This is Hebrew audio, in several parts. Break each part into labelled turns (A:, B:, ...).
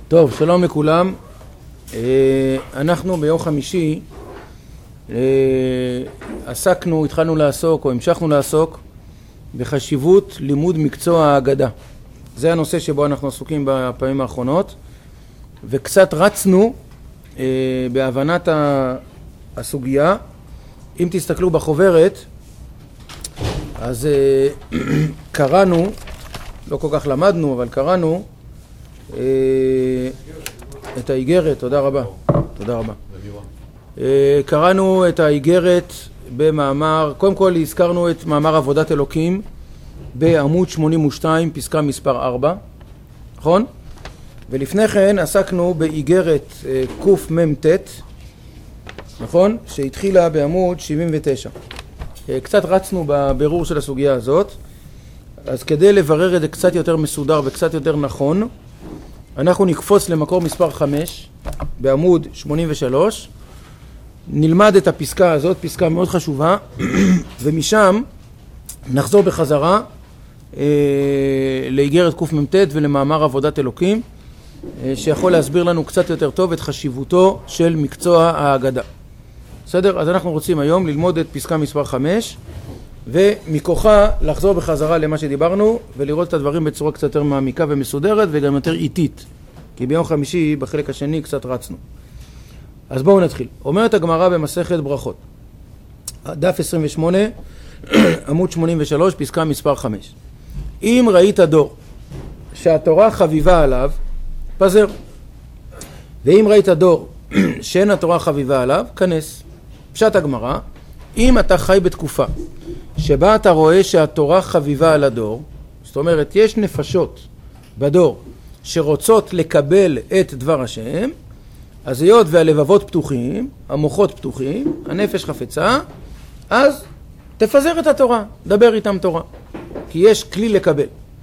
A: טוב, שלום לכולם. אנחנו ביום חמישי התחלנו לעסוק או המשכנו לעסוק בחשיבות לימוד מקצוע ההגדה. זה הנושא שבו אנחנו עסוקים בפעמים האחרונות, וקצת רצנו בהבנת הסוגיה. אם תסתכלו בחוברת, אז קראנו, לא כל כך למדנו, אבל קראנו את האיגרת. תודה רבה. תודה רבה. קראנו את האיגרת במאמר, קודם כל הזכרנו את מאמר עבודת אלוקים בעמוד 82, פסקה מספר 4, נכון? ולפני כן עסקנו באיגרת קמ"ט, נכון? שהתחילה בעמוד 79. קצת רצנו בבירור של הסוגיה הזאת, אז כדי לברר את זה קצת יותר מסודר וקצת יותר נכון, אנחנו נקפוץ למקור מספר 5 בעמוד 83, נלמד את הפסקה הזאת, פסקה מאוד חשובה, ומשם נחזור בחזרה לאיגרת קמ"ט ולמאמר עבודת אלוקים, שיכול להסביר לנו קצת יותר טוב את חשיבותו של מקצוע ההגדה. בסדר? אז אנחנו רוצים היום ללמוד את פסקה מספר 5, ומכוחה לחזור בחזרה למה שדיברנו, ולראות את הדברים בצורה קצת יותר מעמיקה ומסודרת, וגם יותר איטית, כי ביום חמישי בחלק השני קצת רצנו. אז בואו נתחיל. אומרת הגמרא במסכת ברכות, דף 28, עמוד 83, פסקה מספר 5. אם ראית דור שהתורה חביבה עליו, פזר. ואם ראית דור שאין התורה חביבה עליו, כנס. פשט הגמרא, אם אתה חי בתקופה שבה אתה רואה שהתורה חביבה על הדור, זאת אומרת, יש נפשות בדור שרוצות לקבל את דבר השם, אז היות והלבבות פתוחים, המוחות פתוחים, הנפש חפצה, אז תפזר את התורה, דבר איתם תורה, כי יש כלי לקבל.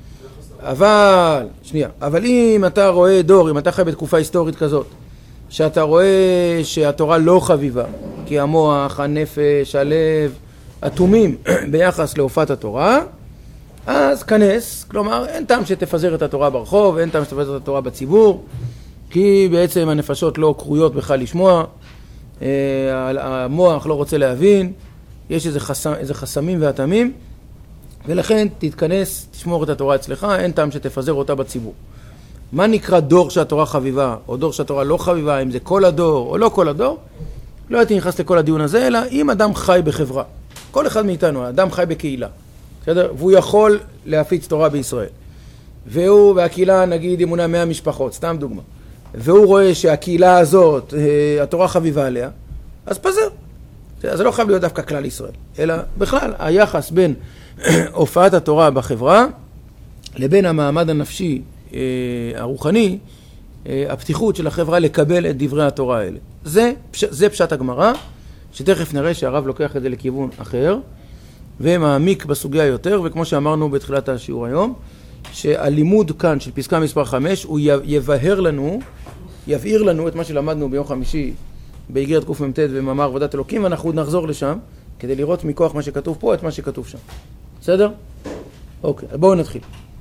A: אבל אם אתה רואה דור, אם אתה חי בתקופה היסטורית כזאת, שאתה רואה שהתורה לא חביבה, כי המוח, הנפש, הלב, אטומים ביחס להופעת התורה, אז כנס, כלומר אין טעם שתפזר את התורה ברחוב, אין טעם שתפזר את התורה בציבור, כי בעצם הנפשות לא קרויות בכלל לשמוע, המוח לא רוצה להבין, יש איזה חסמים ואטמים, ולכן תתכנס, תשמור את התורה אצלך, אין טעם שתפזר אותה בציבור. מה נקרא דור שהתורה חביבה, או דור שהתורה לא חביבה, אם זה כל הדור או לא כל הדור? לא הייתי נכנס לכל הדיון הזה, אלא אם אדם חי בחברה. כל אחד מאיתנו, אדם חי בקהילה, בסדר? והוא יכול להפיץ תורה בישראל. והקהילה, נגיד, היא מונה 100 משפחות, סתם דוגמה. והוא רואה שהקהילה הזאת, התורה חביבה עליה, אז פזר. זה לא חייב להיות דווקא כלל ישראל, אלא בכלל, היחס בין הופעת התורה בחברה, לבין המעמד הנפשי הרוחני, הפתיחות של החברה לקבל את דברי התורה האלה. זה פשט הגמרא, שתכף נראה שהרב לוקח את זה לכיוון אחר, ומעמיק בסוגיה יותר, וכמו שאמרנו בתחילת השיעור היום, שהלימוד כאן של פסקה מספר 5, הוא יבהיר לנו את מה שלמדנו ביום חמישי באיגרת קמ"ט ומאמר עבודת אלוקים, ואנחנו נחזור לשם, כדי לראות מכוח מה שכתוב פה את מה שכתוב שם. בסדר? אוקיי, בואו נתחיל.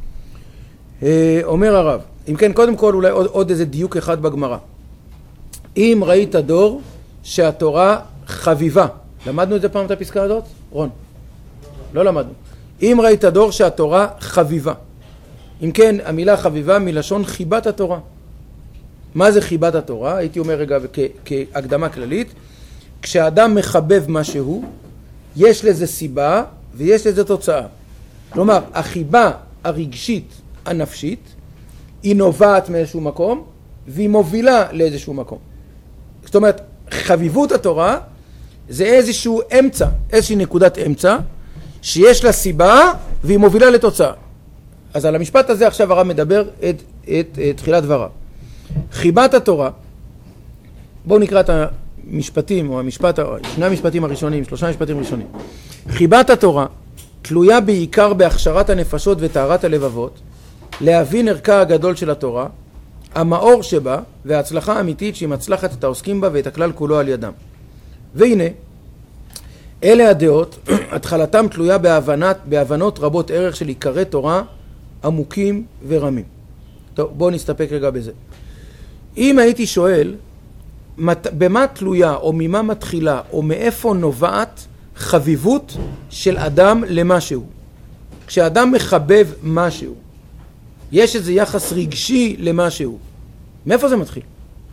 A: אומר הרב, אם כן, קודם כל אולי עוד איזה דיוק אחד בגמרא. אם ראית דור שהתורה חביבה, למדנו את זה פעם את הפסקה הזאת? רון? לא למדנו. אם ראית דור שהתורה חביבה, אם כן, המילה חביבה מלשון חיבת התורה. מה זה חיבת התורה? הייתי אומר רגע כהקדמה כללית, כשאדם מחבב משהו, יש לזה סיבה ויש לזה תוצאה. כלומר, החיבה הרגשית הנפשית היא נובעת מאיזשהו מקום והיא מובילה לאיזשהו מקום. זאת אומרת, חביבות התורה זה איזשהו אמצע, איזושהי נקודת אמצע שיש לה סיבה והיא מובילה לתוצאה. אז על המשפט הזה עכשיו הרב מדבר את תחילת דבריו. חיבת התורה, בואו נקרא את המשפטים או שני המשפטים הראשונים, 3 משפטים ראשונים. חיבת התורה תלויה בעיקר בהכשרת הנפשות וטהרת הלבבות, להבין ערכה הגדול של התורה, המאור שבה וההצלחה האמיתית שהיא מצלחת את העוסקים בה ואת הכלל כולו על ידם. והנה, אלה הדעות, התחלתם תלויה בהבנות רבות ערך של עיקרי תורה עמוקים ורמים. טוב, בואו נסתפק רגע בזה. אם הייתי שואל, במה תלויה או ממה מתחילה או מאיפה נובעת חביבות של אדם למשהו? כשאדם מחבב משהו, יש איזה יחס רגשי למשהו. מאיפה זה מתחיל?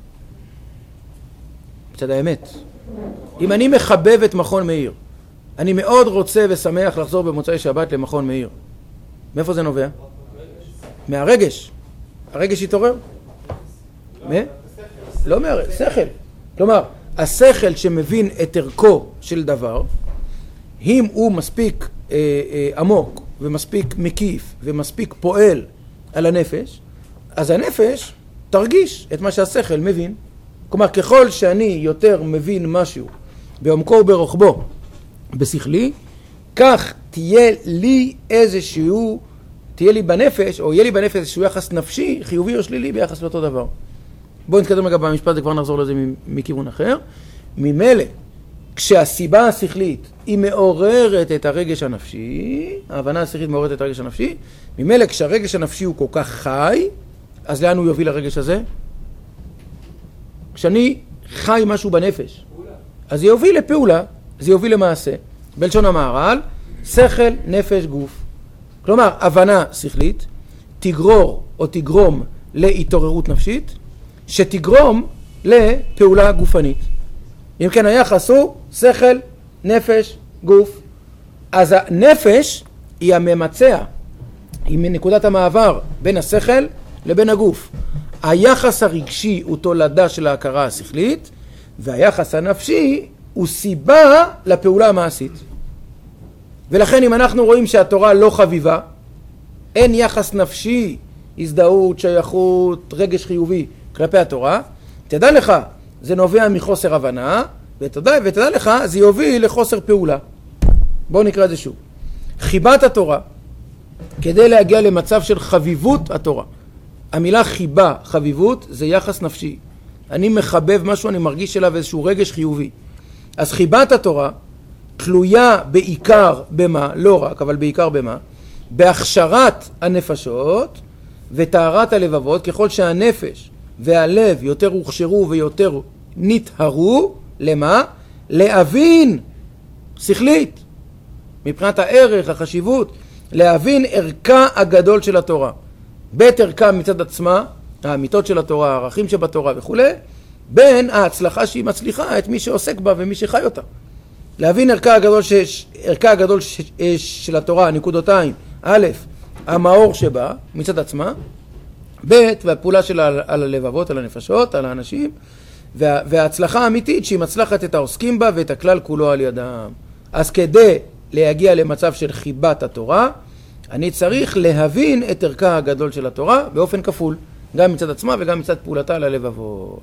A: מצד האמת. אם אני מחבב את מכון מאיר, אני מאוד רוצה ושמח לחזור במוצאי שבת למכון מאיר. מאיפה זה נובע? מהרגש. הרגש יתעורר? לא מהרגש, שכל. כלומר, השכל שמבין את ערכו של דבר, אם הוא מספיק עמוק ומספיק מקיף ומספיק פועל על הנפש, אז הנפש תרגיש את מה שהשכל מבין. כלומר, ככל שאני יותר מבין משהו בעומקו וברוחבו בשכלי, כך תהיה לי בנפש, או יהיה לי בנפש איזשהו יחס נפשי, חיובי או שלילי ביחס לאותו דבר. בואו נתקדם רגע במשפט, וכבר נחזור לזה מכיוון אחר. ממילא, כשהסיבה השכלית היא מעוררת את הרגש הנפשי, ההבנה השכלית מעוררת את הרגש הנפשי, ממילא כשהרגש הנפשי הוא כל כך חי, אז לאן הוא יוביל הרגש הזה? כשאני חי משהו בנפש, אז זה יוביל לפעולה, זה יוביל למעשה. בלשון המהר"ל, שכל, נפש, גוף. כלומר, הבנה שכלית תגרור או תגרום להתעוררות נפשית, שתגרום לפעולה גופנית. אם כן, היחס הוא שכל, נפש, גוף. אז הנפש היא הממצע, היא מנקודת המעבר בין השכל לבין הגוף. היחס הרגשי הוא תולדה של ההכרה השכלית, והיחס הנפשי הוא סיבה לפעולה המעשית. ולכן אם אנחנו רואים שהתורה לא חביבה, אין יחס נפשי, הזדהות, שייכות, רגש חיובי כלפי התורה, תדע לך, זה נובע מחוסר הבנה, ותדע לך, זה יוביל לחוסר פעולה. בואו נקרא את זה שוב. חיבת התורה, כדי להגיע למצב של חביבות התורה. המילה חיבה, חביבות, זה יחס נפשי. אני מחבב משהו, אני מרגיש אליו איזשהו רגש חיובי. אז חיבת התורה תלויה בעיקר במה, לא רק, אבל בעיקר במה? בהכשרת הנפשות וטהרת הלבבות, ככל שהנפש והלב יותר הוכשרו ויותר נטהרו, למה? להבין שכלית, מבחינת הערך, החשיבות, להבין ערכה הגדול של התורה. בית ערכה מצד עצמה, האמיתות של התורה, הערכים שבתורה וכו', בין ההצלחה שהיא מצליחה את מי שעוסק בה ומי שחי אותה. להבין ערכה הגדול של התורה, נקודותיים, א', המאור שבה מצד עצמה, ב', והפעולה שלה על הלבבות, על הנפשות, על האנשים, וההצלחה האמיתית שהיא מצלחת את העוסקים בה ואת הכלל כולו על ידם. אז כדי להגיע למצב של חיבת התורה, אני צריך להבין את ערכה הגדול של התורה באופן כפול, גם מצד עצמה וגם מצד פעולתה על הלבבות.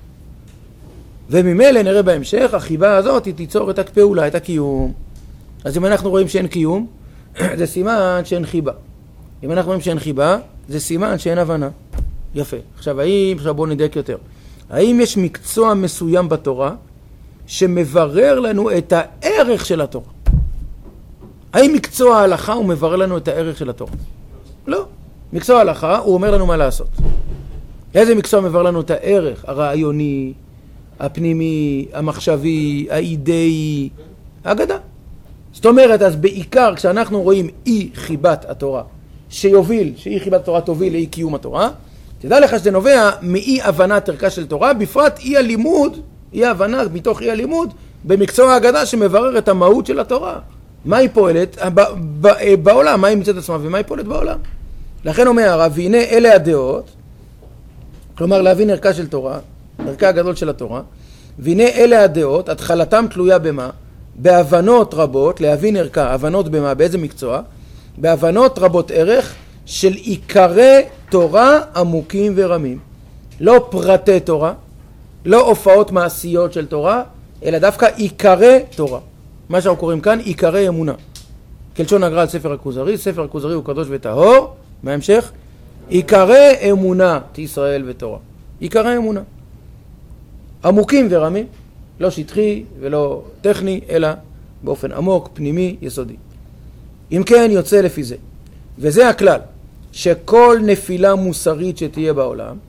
A: וממילא נראה בהמשך, החיבה הזאת היא תיצור את הפעולה, את הקיום. אז אם אנחנו רואים שאין קיום, זה סימן שאין חיבה. אם אנחנו רואים שאין חיבה, זה סימן שאין הבנה. יפה. עכשיו בואו נדייק יותר. האם יש מקצוע מסוים בתורה שמברר לנו את הערך של התורה? האם מקצוע ההלכה הוא מברר לנו את הערך של התורה? לא. מקצוע ההלכה הוא אומר לנו מה לעשות. איזה מקצוע מברר לנו את הערך? הרעיוני, הפנימי, המחשבי, האידאי, האגדה. זאת אומרת, אז בעיקר כשאנחנו רואים אי חיבת התורה, שאי חיבת התורה תוביל לאי קיום התורה, תדע לך שזה נובע מאי הבנת ערכה של תורה, בפרט אי הלימוד, אי הבנה מתוך אי הלימוד, במקצוע ההגדה שמברר את המהות של התורה. מה היא פועלת בעולם, מה היא מצאת עצמה ומה היא פועלת בעולם. לכן אומר הרב, והנה אלה הדעות, כלומר להבין ערכה של תורה, ערכה הגדול של התורה, והנה אלה הדעות, התחלתם תלויה במה? בהבנות רבות, להבין ערכה, הבנות במה? באיזה מקצוע? בהבנות רבות ערך של עיקרי תורה עמוקים ורמים. לא פרטי תורה, לא הופעות מעשיות של תורה, אלא דווקא עיקרי תורה. מה שאנחנו קוראים כאן, עיקרי אמונה. כלשון הגר"א על ספר הכוזרי, ספר הכוזרי הוא קדוש וטהור, מה המשך? עיקרי אמונה, ישראל ותורה. עיקרי אמונה. עמוקים ורמים, לא שטחי ולא טכני, אלא באופן עמוק, פנימי, יסודי. אם כן, יוצא לפי זה. וזה הכלל, שכל נפילה מוסרית שתהיה בעולם,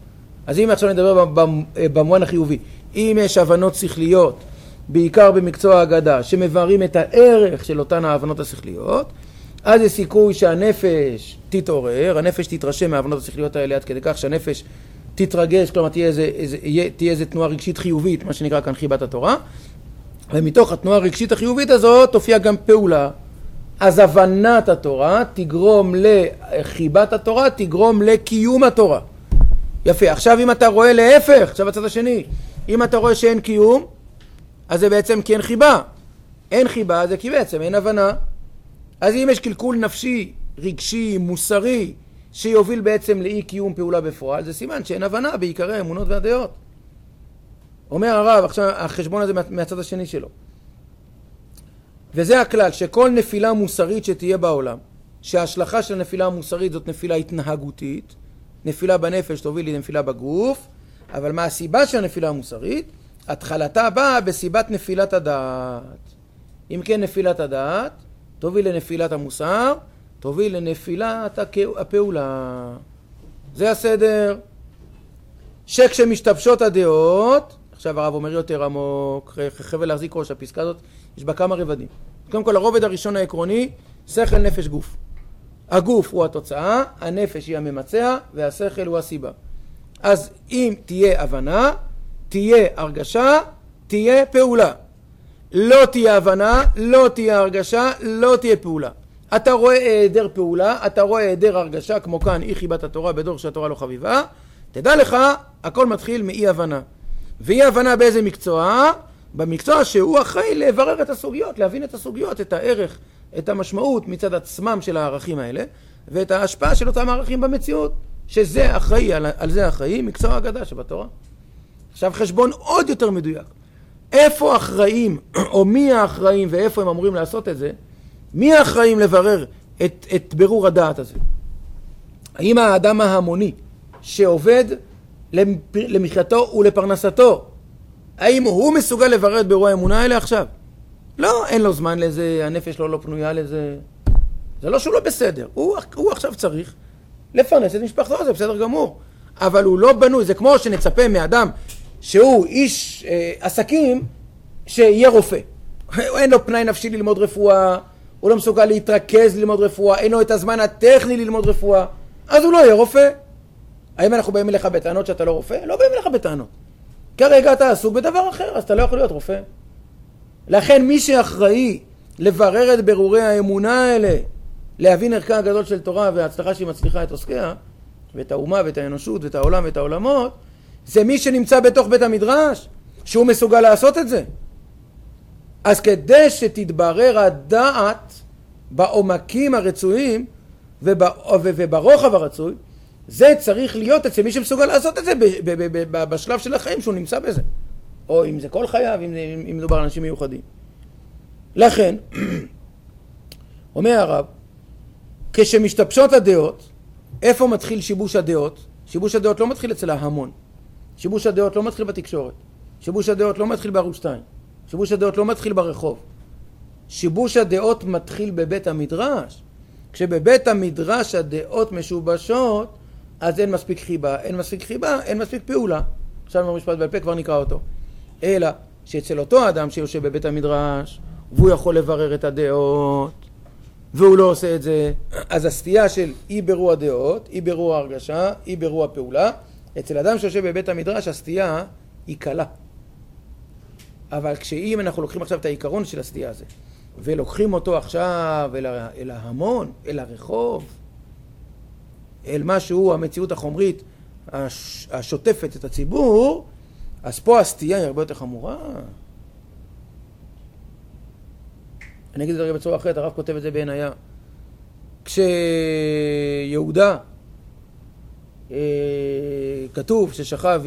A: אז אם עכשיו נדבר במובן החיובי, אם יש הבנות שכליות, בעיקר במקצוע ההגדה, שמבארים את הערך של אותן ההבנות השכליות, אז יש סיכוי שהנפש תתעורר, הנפש תתרשם מההבנות השכליות האלה עד כדי כך שהנפש תתרגש, כלומר תהיה איזה תנועה רגשית חיובית, מה שנקרא כאן חיבת התורה, ומתוך התנועה הרגשית החיובית הזאת תופיע גם פעולה. אז הבנת התורה תגרום לחיבת התורה, תגרום לקיום התורה. יפה, עכשיו אם אתה רואה להפך, עכשיו הצד השני, אם אתה רואה שאין קיום, אז זה בעצם כי אין חיבה. אין חיבה זה כי בעצם אין הבנה. אז אם יש קלקול נפשי, רגשי, מוסרי, שיוביל בעצם לאי קיום פעולה בפועל, זה סימן שאין הבנה בעיקרי האמונות והדעות. אומר הרב, עכשיו החשבון הזה מהצד השני שלו. וזה הכלל, שכל נפילה מוסרית שתהיה בעולם, שההשלכה של הנפילה המוסרית זאת נפילה התנהגותית, נפילה בנפש תוביל לנפילה בגוף, אבל מה הסיבה של הנפילה המוסרית? התחלתה באה בסיבת נפילת הדעת. אם כן נפילת הדעת, תוביל לנפילת המוסר, תוביל לנפילת הפעולה. זה הסדר. שכשמשתבשות הדעות, עכשיו הרב אומר יותר עמוק, חבל להחזיק ראש, הפסקה הזאת, יש בה כמה רבדים. קודם כל, הרובד הראשון העקרוני, שכל נפש גוף. הגוף הוא התוצאה, הנפש היא הממצע, והשכל הוא הסיבה. אז אם תהיה הבנה, תהיה הרגשה, תהיה פעולה. לא תהיה הבנה, לא תהיה הרגשה, לא תהיה פעולה. אתה רואה היעדר פעולה, אתה רואה היעדר הרגשה, כמו כאן אי חיבת התורה בדור שהתורה לא חביבה, תדע לך, הכל מתחיל מאי הבנה. ואי הבנה באיזה מקצוע? במקצוע שהוא אחראי לברר את הסוגיות, להבין את הסוגיות, את הערך, את המשמעות מצד עצמם של הערכים האלה, ואת ההשפעה של אותם הערכים במציאות, שזה אחראי, על זה אחראי, מקצוע ההגדה שבתורה. עכשיו חשבון עוד יותר מדויק. איפה האחראים, או מי האחראים, ואיפה הם אמורים לעשות את זה? מי האחראים לברר את ברור הדעת הזה? האם האדם ההמוני שעובד למחייתו ולפרנסתו, האם הוא מסוגל לברר את ברור האמונה האלה עכשיו? לא, אין לו זמן לזה, הנפש לא פנויה לזה. זה לא שהוא לא בסדר, הוא עכשיו צריך לפרנס את משפחתו, זה בסדר גמור. אבל הוא לא בנוי, זה כמו שנצפה מאדם שהוא איש עסקים שיהיה רופא. אין לו פנאי נפשי ללמוד רפואה, הוא לא מסוגל להתרכז ללמוד רפואה, אין לו את הזמן הטכני ללמוד רפואה, אז הוא לא יהיה רופא. האם אנחנו באים אליך בטענות שאתה לא רופא? לא באים אליך בטענות. כרגע אתה עסוק בדבר אחר, אז אתה לא יכול להיות רופא. לכן מי שאחראי לברר את ברורי האמונה האלה, להבין ערכה הגדול של תורה וההצלחה שהיא מצליחה את עוסקיה, ואת האומה ואת האנושות ואת העולם ואת העולמות, זה מי שנמצא בתוך בית המדרש, שהוא מסוגל לעשות את זה. אז כדי שתתברר הדעת בעומקים הרצויים וברוחב הרצוי, זה צריך להיות אצל מי שמסוגל לעשות את זה בשלב של החיים שהוא נמצא בזה. או אם זה כל חייו, אם מדובר על אנשים מיוחדים. לכן, אומר הרב, כשמשתבשות הדעות, איפה מתחיל שיבוש הדעות? שיבוש הדעות לא מתחיל אצל ההמון. שיבוש הדעות לא מתחיל בתקשורת. שיבוש הדעות לא מתחיל בערוץ 2. שיבוש הדעות לא מתחיל ברחוב. שיבוש הדעות מתחיל בבית המדרש. כשבבית המדרש הדעות משובשות, אז אין מספיק חיבה, אין מספיק פעולה. עכשיו במשפט בעל פה כבר נקרא אותו. אלא שאצל אותו אדם שיושב בבית המדרש, והוא יכול לברר את הדעות, והוא לא עושה את זה, אז הסטייה של אי ברור הדעות, אי ברור ההרגשה, אי ברור הפעולה, אצל אדם שיושב בבית המדרש הסטייה היא קלה. אבל כשאם אנחנו לוקחים עכשיו את העיקרון של הסטייה הזה, ולוקחים אותו עכשיו אל ההמון, אל הרחוב, אל משהו, המציאות החומרית השוטפת את הציבור, אז פה הסטייה היא הרבה יותר חמורה. אני אגיד את זה רגע בצורה אחרת, הרב כותב את זה בעינייה. כשיהודה כתוב ששכב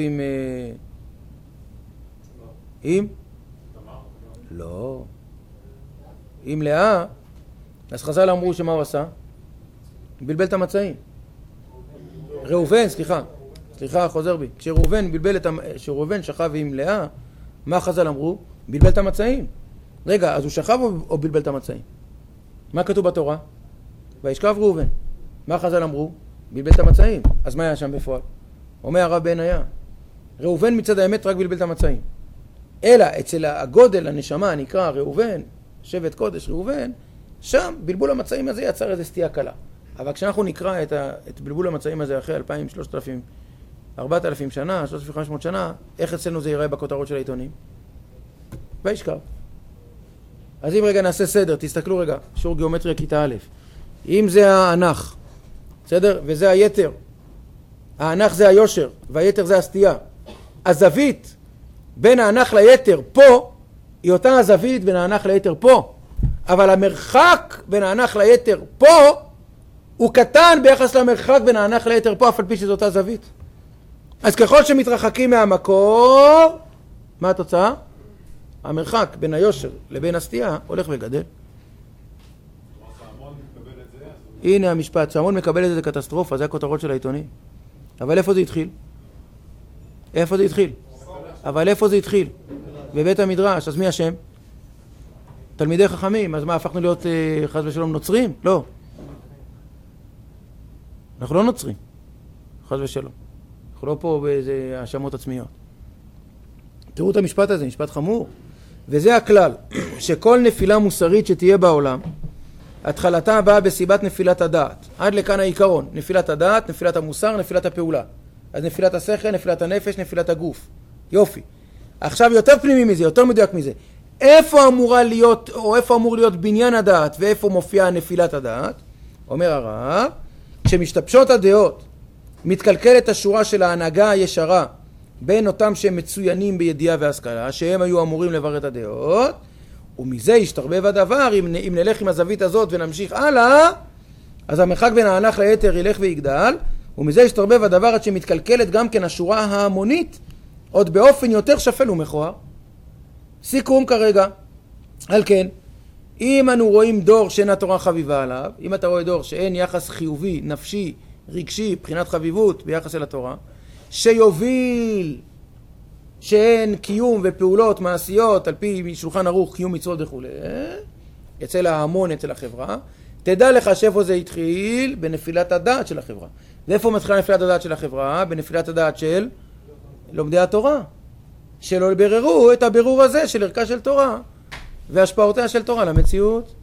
A: עם לא, עם לאה, אז חז"ל אמרו שמה הוא עשה? בלבל את המצעים. ראובן, סליחה, חוזר בי. כשראובן שכב עם לאה, מה חז"ל אמרו? בלבל את המצעים. רגע, אז הוא שכב או בלבל את המצעים? מה כתוב בתורה? וישכב ראובן. מה חז"ל אמרו? בלבל את המצעים. אז מה היה שם בפועל? אומר הרב בניה, ראובן מצד האמת רק בלבל את המצעים. אלא אצל הגודל הנשמה נקרא ראובן, שבט קודש ראובן, שם בלבול המצעים הזה יצר איזו סטייה קלה. אבל כשאנחנו נקרא את בלבול המצעים הזה אחרי 2,000, 3,000, 4,000 שנה, 3,500 שנה, איך אצלנו זה ייראה בכותרות של העיתונים? וישכב. אז אם רגע נעשה סדר, תסתכלו רגע, שיעור גיאומטריה כיתה א', אם זה האנך, בסדר? וזה היתר, האנך זה היושר, והיתר זה הסטייה. הזווית בין האנך ליתר פה, היא אותה הזווית בין האנך ליתר פה, אבל המרחק בין האנך ליתר פה, הוא קטן ביחס למרחק בין האנך ליתר פה, אף על פי שזו אותה זווית. אז ככל שמתרחקים מהמקור, מה התוצאה? המרחק בין היושר לבין הסטייה הולך וגדל. הנה המשפט, שהמון מקבל את זה, זה קטסטרופה, זה הכותרות של העיתונים. אבל איפה זה התחיל? איפה זה התחיל? אבל איפה זה התחיל? בבית המדרש. אז מי השם? תלמידי חכמים. אז מה, הפכנו להיות חס ושלום נוצרים? לא. אנחנו לא נוצרים. חס ושלום. אנחנו לא פה באיזה האשמות עצמיות. תראו את המשפט הזה, משפט חמור. וזה הכלל, שכל נפילה מוסרית שתהיה בעולם, התחלתה באה בסיבת נפילת הדעת. עד לכאן העיקרון. נפילת הדעת, נפילת המוסר, נפילת הפעולה. אז נפילת השכל, נפילת הנפש, נפילת הגוף. יופי. עכשיו יותר פנימי מזה, יותר מדויק מזה. איפה אמורה להיות, או איפה אמור להיות בניין הדעת, ואיפה מופיעה נפילת הדעת? אומר הרב, כשמשתבשות הדעות, מתקלקלת השורה של ההנהגה הישרה, בין אותם שהם מצוינים בידיעה והשכלה, שהם היו אמורים לברר את הדעות, ומזה ישתרבב הדבר, אם נלך עם הזווית הזאת ונמשיך הלאה, אז המרחק בין האנך ליתר ילך ויגדל, ומזה ישתרבב הדבר עד שמתקלקלת גם כן השורה ההמונית, עוד באופן יותר שפל ומכוער. סיכום כרגע. על כן, אם אנו רואים דור שאין התורה חביבה עליו, אם אתה רואה דור שאין יחס חיובי, נפשי, רגשי, בחינת חביבות ביחס אל התורה, שיוביל שאין קיום ופעולות מעשיות על פי שולחן ערוך, קיום מצוות וכו', אצל ההמון, אצל החברה, תדע לך שאיפה זה התחיל בנפילת הדעת של החברה. ואיפה מתחילה נפילת הדעת של החברה? בנפילת הדעת של לומדי התורה, שלא בררו את הבירור הזה של ערכה של תורה והשפעותיה של תורה למציאות.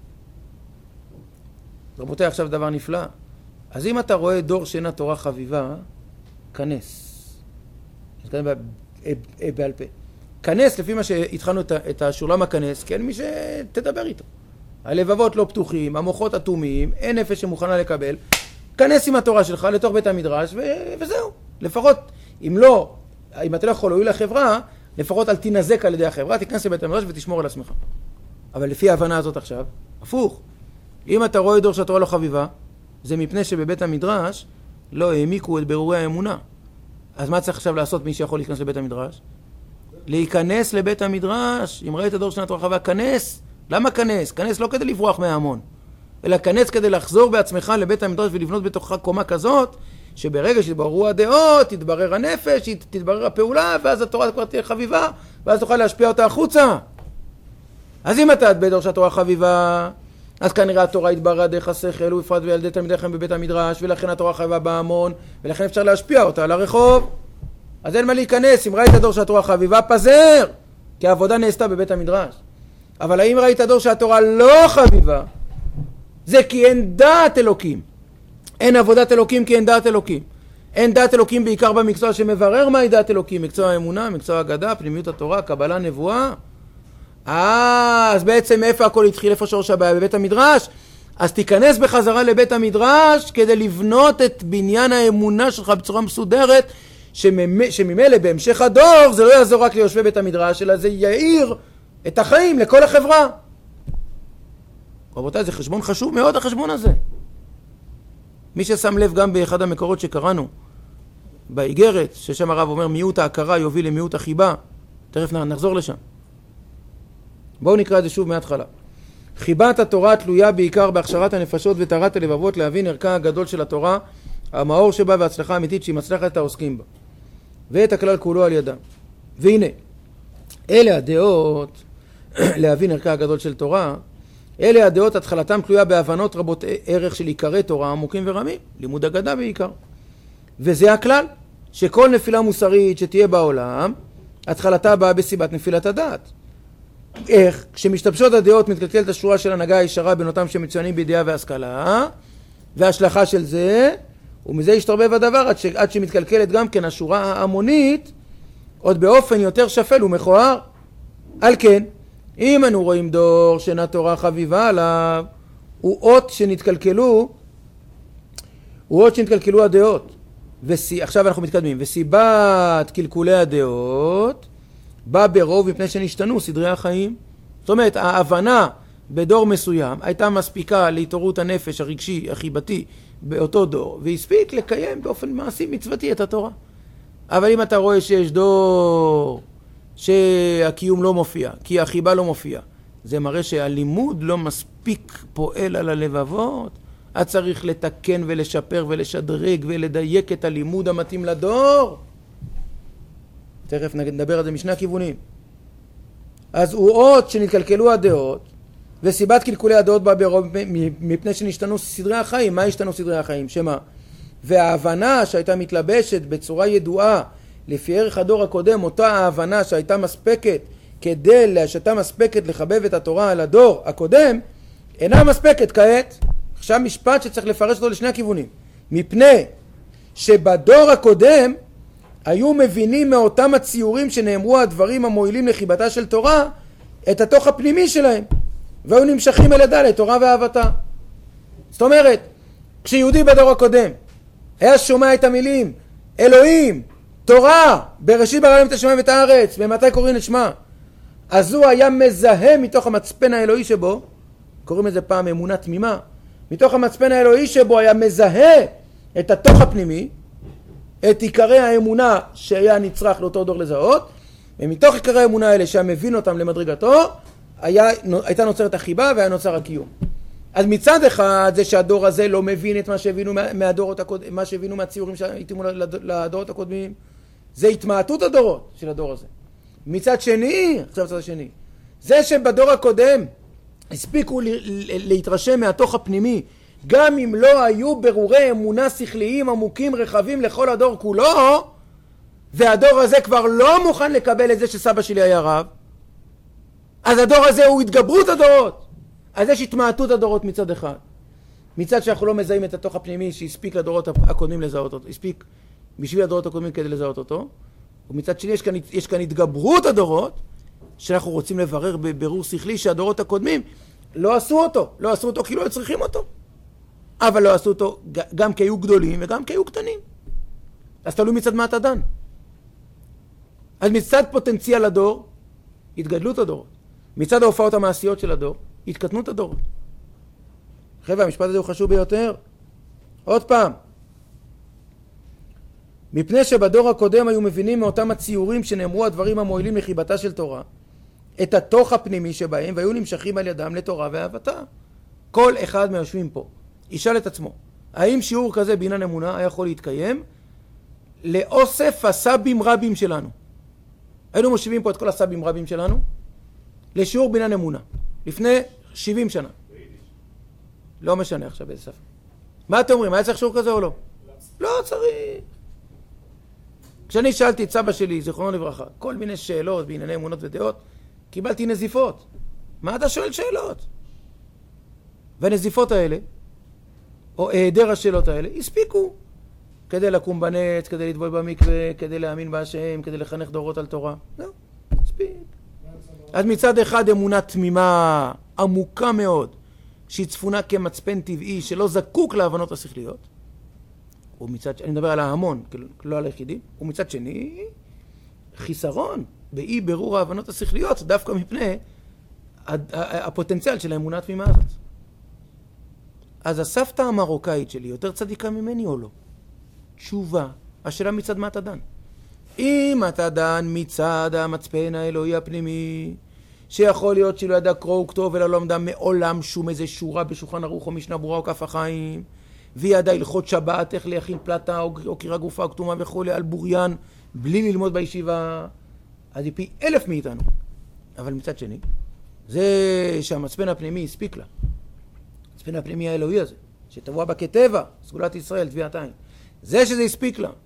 A: רבותיי, עכשיו דבר נפלא. אז אם אתה רואה דור שאין התורה חביבה, כנס. בעל פה. כנס, לפי מה שהתחלנו את השולם הכנס, כן, מי שתדבר איתו. הלבבות לא פתוחים, המוחות אטומים, אין נפש שמוכנה לקבל. כנס עם התורה שלך לתוך בית המדרש, וזהו. לפחות, אם אתה לא יכול להועיל לחברה, לפחות אל תינזק על ידי החברה, תיכנס לבית המדרש ותשמור על עצמך. אבל לפי ההבנה הזאת עכשיו, הפוך. אם אתה רואה דור שהתורה לא חביבה, זה מפני שבבית המדרש לא העמיקו את ברורי האמונה. אז מה צריך עכשיו לעשות מי שיכול להיכנס לבית המדרש? להיכנס לבית המדרש. אם ראית דור שנת רחבה, כנס. למה כנס? כנס לא כדי לברוח מההמון, אלא כנס כדי לחזור בעצמך לבית המדרש ולבנות בתוכך קומה כזאת, שברגע שתתבררו הדעות, תתברר הנפש, תתברר הפעולה, ואז התורה כבר תהיה חביבה, ואז תוכל להשפיע אותה החוצה. אז אם אתה בדור שהתורה חביבה, אז כנראה התורה התבררה דרך השכל, ובפרט וילדי תלמידיכם בבית המדרש, ולכן התורה חביבה בהמון, ולכן אפשר להשפיע אותה על הרחוב. אז אין מה להיכנס. אם ראית דור שהתורה חביבה, פזר, כי העבודה נעשתה בבית המדרש. אבל האם ראית דור שהתורה לא חביבה, זה כי אין דעת אלוקים. אין עבודת אלוקים כי אין דעת אלוקים. אין דעת אלוקים בעיקר במקצוע שמברר מהי דעת אלוקים, מקצוע האמונה, מקצוע הגדה, פנימיות התורה, קבלה, נבואה. אז בעצם איפה הכל התחיל? איפה שורש הבעיה? בבית המדרש. אז תיכנס בחזרה לבית המדרש כדי לבנות את בניין האמונה שלך בצורה מסודרת, שממילא בהמשך הדור זה לא יעזור רק ליושבי בית המדרש, אלא זה יאיר את החיים לכל החברה. רבותיי, זה חשבון חשוב מאוד, החשבון הזה. מי ששם לב גם באחד המקורות שקראנו, באיגרת, ששם הרב אומר מיעוט ההכרה יוביל למיעוט החיבה, תכף נחזור לשם. בואו נקרא את זה שוב מההתחלה. חיבת התורה תלויה בעיקר בהכשרת הנפשות וטהרת הלבבות להבין ערכה הגדול של התורה, המאור שבה וההצלחה האמיתית שהיא מצליחה את העוסקים בה, ואת הכלל כולו על ידם. והנה, אלה הדעות להבין ערכה הגדול של תורה, אלה הדעות התחלתם תלויה בהבנות רבות ערך של עיקרי תורה עמוקים ורמים, לימוד אגדה בעיקר. וזה הכלל, שכל נפילה מוסרית שתהיה בעולם, התחלתה באה בסיבת נפילת הדעת. איך? כשמשתבשות הדעות מתקלקלת השורה של הנהגה הישרה בין אותם שמצוינים בידיעה והשכלה, וההשלכה של זה, ומזה ישתרבב הדבר עד שמתקלקלת גם כן השורה ההמונית, עוד באופן יותר שפל ומכוער. על כן, אם אנו רואים דור שאינה תורה חביבה עליו, הוא אות שנתקלקלו הדעות. עכשיו אנחנו מתקדמים. וסיבת קלקולי הדעות בא ברוב מפני שנשתנו סדרי החיים. זאת אומרת, ההבנה בדור מסוים הייתה מספיקה להתעוררות הנפש הרגשי, החיבתי, באותו דור, והספיק לקיים באופן מעשי מצוותי את התורה. אבל אם אתה רואה שיש דור שהקיום לא מופיע, כי החיבה לא מופיע, זה מראה שהלימוד לא מספיק פועל על הלבבות. אז צריך לתקן ולשפר ולשדרג ולדייק את הלימוד המתאים לדור. תכף נדבר על זה משני הכיוונים. אז הוא אות שנתקלקלו הדעות, וסיבת קלקולי הדעות בא ברוב מפני שנשתנו סדרי החיים. מה השתנו סדרי החיים? שמה? וההבנה שהייתה מתלבשת בצורה ידועה לפי ערך הדור הקודם, אותה ההבנה שהייתה מספקת שהייתה מספקת לחבב את התורה על הדור הקודם, אינה מספקת כעת. עכשיו משפט שצריך לפרש אותו לשני הכיוונים. מפני שבדור הקודם היו מבינים מאותם הציורים שנאמרו הדברים המועילים לחיבתה של תורה את התוך הפנימי שלהם, והיו נמשכים אל ידה לתורה ואהבתה. זאת אומרת, כשיהודי בדור הקודם היה שומע את המילים אלוהים, תורה, בראשית ברא אלוהים את השמיים ואת הארץ, ומתי קוראים את שמה, אז הוא היה מזהה מתוך המצפן האלוהי שבו, קוראים לזה פעם אמונה תמימה, מתוך המצפן האלוהי שבו היה מזהה את התוך הפנימי, את עיקרי האמונה שהיה נצרך לאותו דור לזהות, ומתוך עיקרי האמונה האלה שהיה מבין אותם למדרגתו, הייתה נוצרת החיבה והיה נוצר הקיום. אז מצד אחד זה שהדור הזה לא מבין את מה שהבינו מהציורים שהתאימו לדורות הקודמים, זה התמעטות הדורות של הדור הזה. מצד שני, עכשיו צד השני, זה שבדור הקודם הספיקו להתרשם מהתוך הפנימי, גם אם לא היו ברורי אמונה שכליים עמוקים רחבים לכל הדור כולו, והדור הזה כבר לא מוכן לקבל את זה שסבא שלי היה רב, אז הדור הזה הוא התגברות הדורות. אז יש התמעטות הדורות מצד אחד. מצד שאנחנו לא מזהים את התוך הפנימי שהספיק לדורות הקודמים לזהות אותו, הספיק בשביל הדורות הקודמים כדי לזהות אותו, ומצד שני יש כאן התגברות הדורות, שאנחנו רוצים לברר בבירור שכלי שהדורות הקודמים לא עשו אותו כי לא צריכים אותו. אבל לא עשו אותו גם כי היו גדולים וגם כי היו קטנים. אז תלוי מצד מה אתה דן. אז מצד פוטנציאל הדור, התגדלות הדורות. מצד ההופעות המעשיות של הדור, התקטנות הדורות. חבר'ה, המשפט הזה הוא חשוב ביותר. עוד פעם. מפני שבדור הקודם היו מבינים מאותם הציורים שנאמרו הדברים המועילים לחיבתה של תורה, את התוך הפנימי שבהם, והיו נמשכים על ידם לתורה ואהבתה. כל אחד מהיושבים פה ישאל את עצמו, האם שיעור כזה בעניין אמונה היה יכול להתקיים לאוסף הסבים רבים שלנו? היינו מושיבים פה את כל הסבים רבים שלנו לשיעור בעניין אמונה, לפני 70 שנה. לא משנה עכשיו באיזה שפה. מה אתם אומרים? היה צריך שיעור כזה או לא? לא צריך. כשאני שאלתי את סבא שלי, זיכרונו לברכה, כל מיני שאלות בענייני אמונות ודעות, קיבלתי נזיפות. מה אתה שואל שאלות? והנזיפות האלה, או היעדר השאלות האלה, הספיקו כדי לקום בנץ, כדי לטבול במקווה, כדי להאמין בהשם, כדי לחנך דורות על תורה. לא, הספיק. אז מצד אחד אמונה תמימה, עמוקה מאוד, שהיא צפונה כמצפן טבעי, שלא זקוק להבנות השכליות, אני מדבר על ההמון, לא על היחידים, ומצד שני, חיסרון באי ברור ההבנות השכליות, דווקא מפני הפוטנציאל של האמונה התמימה הזאת. אז הסבתא המרוקאית שלי יותר צדיקה ממני או לא? תשובה, השאלה מצד מה אתה דן. אם אתה דן מצד המצפן האלוהי הפנימי, שיכול להיות שלא ידע קרוא וכתוב, אלא לא למדה מעולם שום איזה שורה בשולחן ערוך או משנה ברורה או כף החיים, והיא ידעה הלכות שבת, איך להכין פלטה או קירה גופה או כתומה וכו' על בוריין, בלי ללמוד בישיבה, אז היא פי 1000 מאיתנו. אבל מצד שני, זה שהמצפן הפנימי הספיק לה. המצפן הפנימי האלוהי הזה, שטבוע בה כטבע, סגולת ישראל, טביעת עין. זה שזה הספיק לה.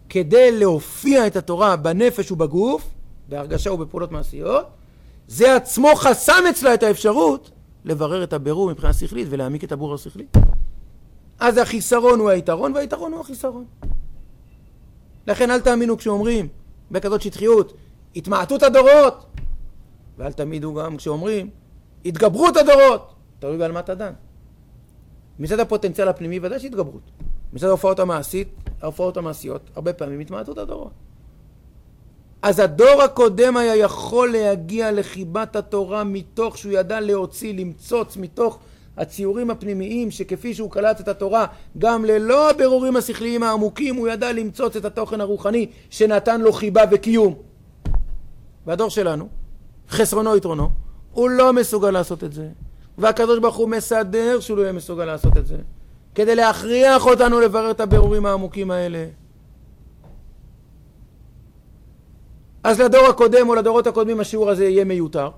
A: כדי להופיע את התורה בנפש ובגוף, בהרגשה ובפעולות מעשיות, זה עצמו חסם אצלה את האפשרות לברר את הבירור מבחינה שכלית ולהעמיק את הבירור השכלי. אז החיסרון הוא היתרון והיתרון הוא החיסרון. לכן אל תאמינו כשאומרים בכזאת שטחיות התמעטות הדורות, ואל תמידו גם כשאומרים התגברות הדורות, תלוי בעל מה אתה דן. מצד הפוטנציאל הפנימי ודאי שהתגברות. מצד ההופעות המעשיות, הרבה פעמים התמעטות הדורות. אז הדור הקודם היה יכול להגיע לחיבת התורה מתוך שהוא ידע להוציא, למצוץ מתוך הציורים הפנימיים, שכפי שהוא קלט את התורה, גם ללא הבירורים השכליים העמוקים, הוא ידע למצוץ את התוכן הרוחני שנתן לו חיבה וקיום. והדור שלנו, חסרונו יתרונו, הוא לא מסוגל לעשות את זה. והקדוש ברוך הוא מסדר שהוא לא יהיה מסוגל לעשות את זה, כדי להכריח אותנו לברר את הבירורים העמוקים האלה. אז לדור הקודם או לדורות הקודמים השיעור הזה יהיה מיותר,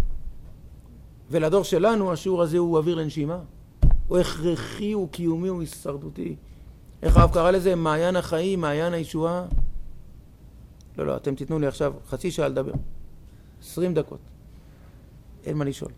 A: ולדור שלנו השיעור הזה הוא אוויר לנשימה, הוא הכרחי, הוא קיומי, הוא הישרדותי. איך הרב קרא לזה? מעיין החיים, מעיין הישועה. לא, אתם תיתנו לי עכשיו חצי שעה לדבר, 20 דקות, אין מה לשאול.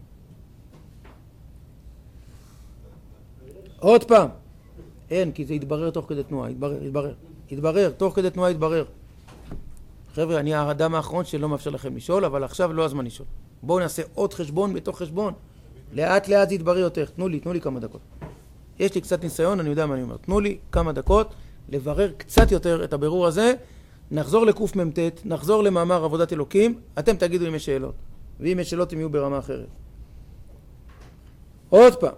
A: עוד פעם, אין, כי זה יתברר תוך כדי תנועה, יתברר, תוך כדי תנועה יתברר. חבר'ה, אני האדם האחרון שלא מאפשר לכם לשאול, אבל עכשיו לא הזמן לשאול. בואו נעשה עוד חשבון בתוך חשבון. לאט לאט זה יתברר יותר. תנו לי כמה דקות. יש לי קצת ניסיון, אני יודע מה אני אומר. תנו לי כמה דקות לברר קצת יותר את הבירור הזה. נחזור לקוף ממתת, נחזור למאמר עבודת אלוקים. אתם תגידו אם יש שאלות. ואם יש שאלות הם יהיו ברמה אחרת. עוד פעם.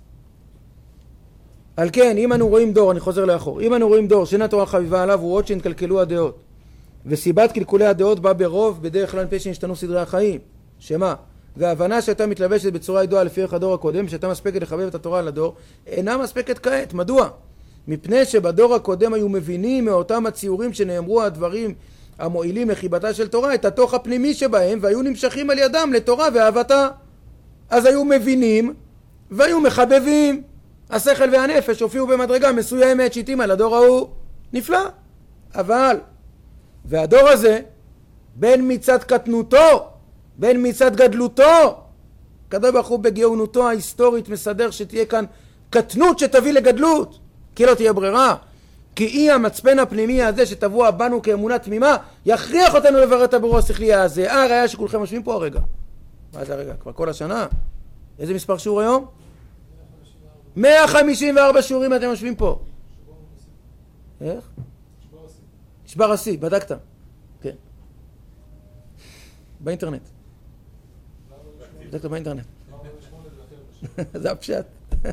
A: על כן, אם אנו רואים דור, אני חוזר לאחור. אם אנו רואים דור שאין התורה חביבה עליו, הוא עוד שנתקלקלו הדעות. וסיבת קלקולי הדעות בא ברוב בדרך כלל מפני שנשתנו סדרי החיים. שמה? וההבנה שהייתה מתלבשת בצורה ידועה לפי ערך הדור הקודם, שהייתה מספקת לחבב את התורה על הדור, אינה מספקת כעת. מדוע? מפני שבדור הקודם היו מבינים מאותם הציורים שנאמרו הדברים המועילים לחיבתה של תורה, את התוך הפנימי שבהם, והיו נמשכים על ידם לתורה ואהבתה. אז היו מבינים והיו מחבבים. השכל והנפש הופיעו במדרגה מסוימת שהתאימה לדור ההוא. נפלא. אבל והדור הזה, בין מצד קטנותו, בין מצד גדלותו, הקדוש ברוך הוא בגאונותו ההיסטורית מסדר שתהיה כאן קטנות שתביא לגדלות, כי לא תהיה ברירה. כי אי המצפן הפנימי הזה שטבוע בנו כאמונה תמימה, יכריח אותנו לברר את הבירור השכלי הזה. הראיה שכולכם יושבים פה הרגע. מה זה הרגע? כבר כל השנה? איזה מספר שיעור היום? 154 שיעורים אתם יושבים פה. איך? נשבר השיא, בדקת? כן. באינטרנט. בדקת באינטרנט. זה הפשט.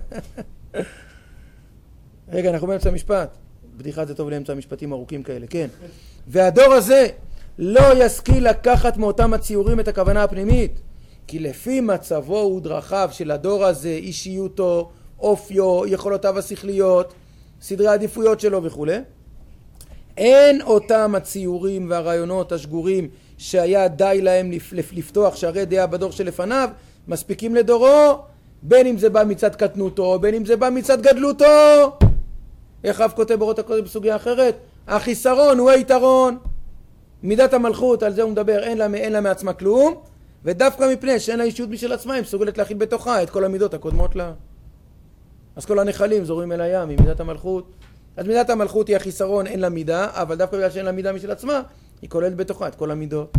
A: רגע, אנחנו באמצע המשפט. בדיחה זה טוב לאמצע המשפטים ארוכים כאלה, כן. והדור הזה לא ישכיל לקחת מאותם הציורים את הכוונה הפנימית, כי לפי מצבו ודרכיו של הדור הזה, אישיותו, אופיו, יכולותיו השכליות, סדרי העדיפויות שלו וכו', אין אותם הציורים והרעיונות השגורים שהיה די להם לפתוח שערי דעה בדור שלפניו, מספיקים לדורו, בין אם זה בא מצד קטנותו, בין אם זה בא מצד גדלותו. איך רב כותב באורות הקודש בסוגיה אחרת? החיסרון הוא היתרון. מידת המלכות, על זה הוא מדבר, אין לה מעצמה כלום, ודווקא מפני שאין לה אישיות משל עצמה, היא מסוגלת להכיל בתוכה את כל המידות הקודמות לה. אז כל הנחלים זורים אל הים ממידת המלכות. אז מידת המלכות היא החיסרון, אין לה מידה, אבל דווקא בגלל שאין לה מידה משל עצמה, היא כוללת בתוכה את כל המידות.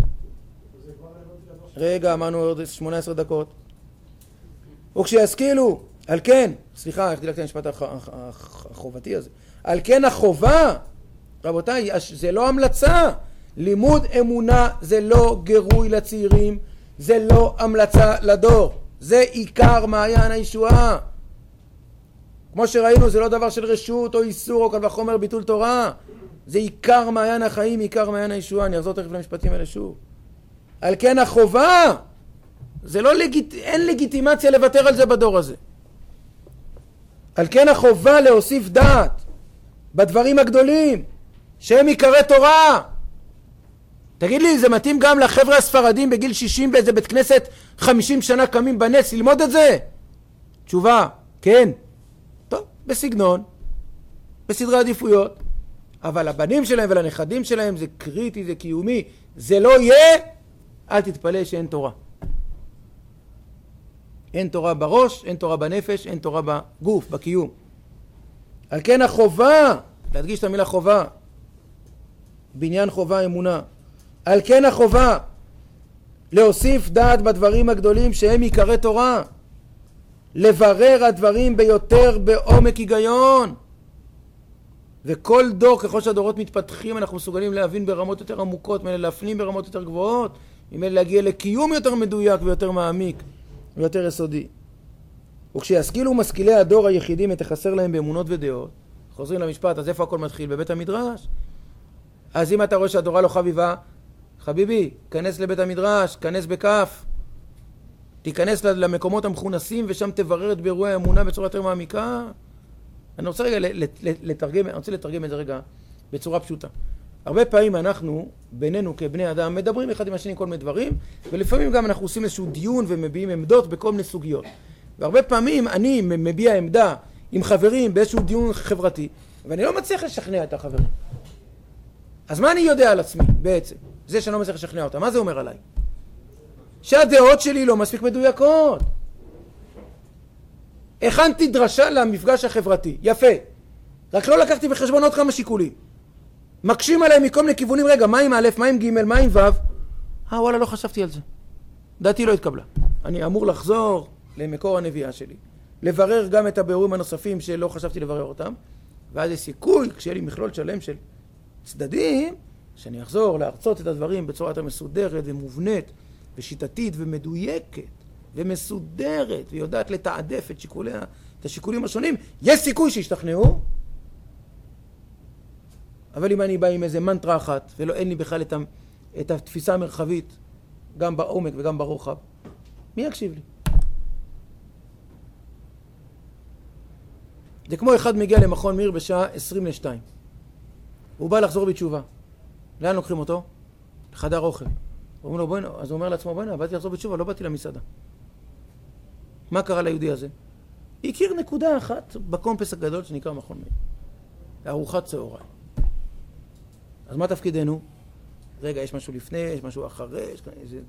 A: רגע, אמרנו עוד 18 דקות. וכשישכילו, על כן, סליחה, איך דילגתי המשפט החובתי הזה. על כן החובה, רבותיי, זה לא המלצה. לימוד אמונה זה לא גירוי לצעירים, זה לא המלצה לדור. זה עיקר מעיין הישועה. כמו שראינו, זה לא דבר של רשות או איסור או כל וחומר ביטול תורה. זה עיקר מעיין החיים, עיקר מעיין הישועה. אני אחזור תכף למשפטים האלה שוב. על כן החובה, זה לא אין לגיטימציה לוותר על זה בדור הזה. על כן החובה להוסיף דעת בדברים הגדולים, שהם עיקרי תורה. תגיד לי, זה מתאים גם לחבר'ה הספרדים בגיל 60 באיזה בית כנסת 50 שנה קמים בנס ללמוד את זה? תשובה, כן. טוב, בסגנון, בסדרי עדיפויות. אבל לבנים שלהם ולנכדים שלהם זה קריטי, זה קיומי. זה לא יהיה, אל תתפלא שאין תורה. אין תורה בראש, אין תורה בנפש, אין תורה בגוף, בקיום. על כן החובה, להדגיש את המילה חובה, בניין חובה אמונה. על כן החובה להוסיף דעת בדברים הגדולים שהם עיקרי תורה. לברר הדברים ביותר בעומק היגיון. וכל דור, ככל שהדורות מתפתחים, אנחנו מסוגלים להבין ברמות יותר עמוקות, להפנים ברמות יותר גבוהות, ממילא להגיע לקיום יותר מדויק ויותר מעמיק ויותר יסודי. וכשישכילו משכילי הדור היחידים תחסר להם באמונות ודעות, חוזרים למשפט, אז איפה הכל מתחיל? בבית המדרש. אז אם אתה רואה שהתורה לא חביבה, חביבי, כנס לבית המדרש, כנס בכף, תיכנס למקומות המכונסים ושם תברר את באירועי האמונה בצורה יותר מעמיקה. אני רוצה רגע לתרגם את זה רגע בצורה פשוטה. הרבה פעמים אנחנו, בינינו כבני אדם, מדברים אחד עם השני כל מיני דברים, ולפעמים גם אנחנו עושים איזשהו דיון ומביעים עמדות בכל מיני סוגיות. והרבה פעמים אני מביע עמדה עם חברים באיזשהו דיון חברתי, ואני לא מצליח לשכנע את החברים. אז מה אני יודע על עצמי בעצם? זה שאני לא מצליח לשכנע אותה. מה זה אומר עליי? שהדעות שלי לא מספיק מדויקות. הכנתי דרשה למפגש החברתי. יפה. רק לא לקחתי בחשבון עוד כמה שיקולים. מקשים עליהם מכל מיני כיוונים. רגע, מה עם א', מה עם ג', מה עם ו'? וואלה, לא חשבתי על זה. דעתי לא התקבלה. אני אמור לחזור למקור הנביאה שלי. לברר גם את הבירורים הנוספים שלא חשבתי לברר אותם. ואז יש סיכוי, כשיהיה לי מכלול שלם של צדדים, שאני אחזור להרצות את הדברים בצורה יותר מסודרת ומובנית ושיטתית ומדויקת ומסודרת ויודעת לתעדף את השיקולים השונים. יש סיכוי שישתכנעו, אבל אם אני בא עם איזה מנטרה אחת ואין לי בכלל את התפיסה המרחבית גם בעומק וגם ברוחב, מי יקשיב לי? זה כמו אחד מגיע למכון מאיר בשעה 1:40. הוא בא לחזור בתשובה. לאן לוקחים אותו? לחדר אוכל. אומרים לו בואי, אז הוא אומר לעצמו בואי, באתי לחזור בתשובה, לא באתי למסעדה. מה קרה ליהודי הזה? הכיר נקודה אחת בקומפס הגדול שנקרא מכון מאיר. ארוחת צהריים. אז מה תפקידנו? רגע, יש משהו לפני, יש משהו אחרי, יש איזה...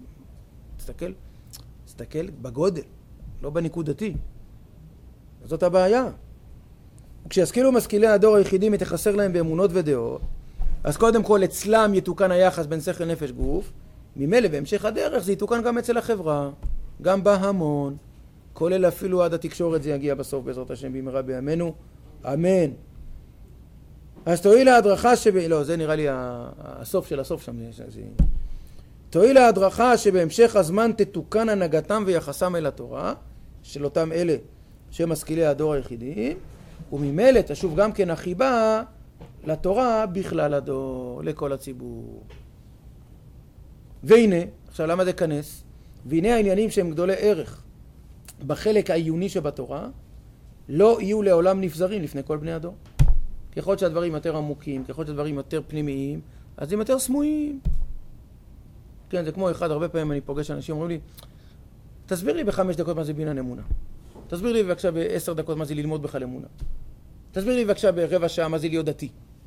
A: תסתכל בגודל, לא בנקודתי. זאת הבעיה. וכשישכילו משכילי הדור היחידים תחסר להם באמונות ודעות, אז קודם כל אצלם יתוקן היחס בין שכל נפש גוף, ממילא בהמשך הדרך זה יתוקן גם אצל החברה, גם בהמון, כולל אפילו עד התקשורת זה יגיע בסוף בעזרת השם במהרה בימינו, אמן. אז תועיל ההדרכה לא, זה נראה לי הסוף של הסוף שם. תועיל ההדרכה שבהמשך הזמן תתוקן הנהגתם ויחסם אל התורה, של אותם אלה שמשכילי הדור היחידים, וממילא תשוב גם כן החיבה לתורה בכלל הדור, לכל הציבור. והנה, עכשיו למה זה כנס? והנה העניינים שהם גדולי ערך בחלק העיוני שבתורה, לא יהיו לעולם נפזרים לפני כל בני הדור. ככל שהדברים יותר עמוקים, ככל שהדברים יותר פנימיים, אז הם יותר סמויים. כן, זה כמו אחד, הרבה פעמים אני פוגש אנשים, אומרים לי, תסביר לי ב5 דקות מה זה בניין אמונה. תסביר לי בבקשה ב10 דקות מה זה ללמוד בכלל אמונה. תסביר לי בבקשה ברבע שעה מה זה להיות דתי.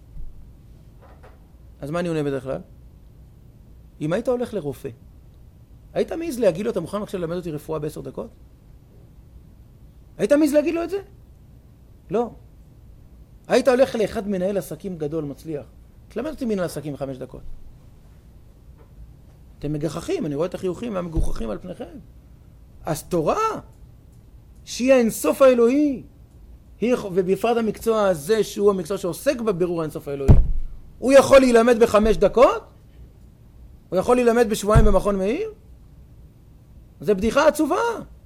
A: אז מה אני עונה בדרך כלל? אם היית הולך לרופא, היית מעז להגיד לו, אתה מוכן עכשיו ללמד אותי רפואה ב10 דקות? היית מעז להגיד לו את זה? לא. היית הולך לאחד מנהל עסקים גדול, מצליח. תלמד אותי מנהל עסקים 5 דקות. אתם מגחכים, אני רואה את החיוכים והמגוחכים על פניכם. אז תורה, שהיא האינסוף האלוהי, ובפרט המקצוע הזה, שהוא המקצוע שעוסק בבירור האינסוף האלוהי, הוא יכול להילמד ב5 דקות? הוא יכול להילמד בשבועיים במכון מאיר? זה בדיחה עצובה.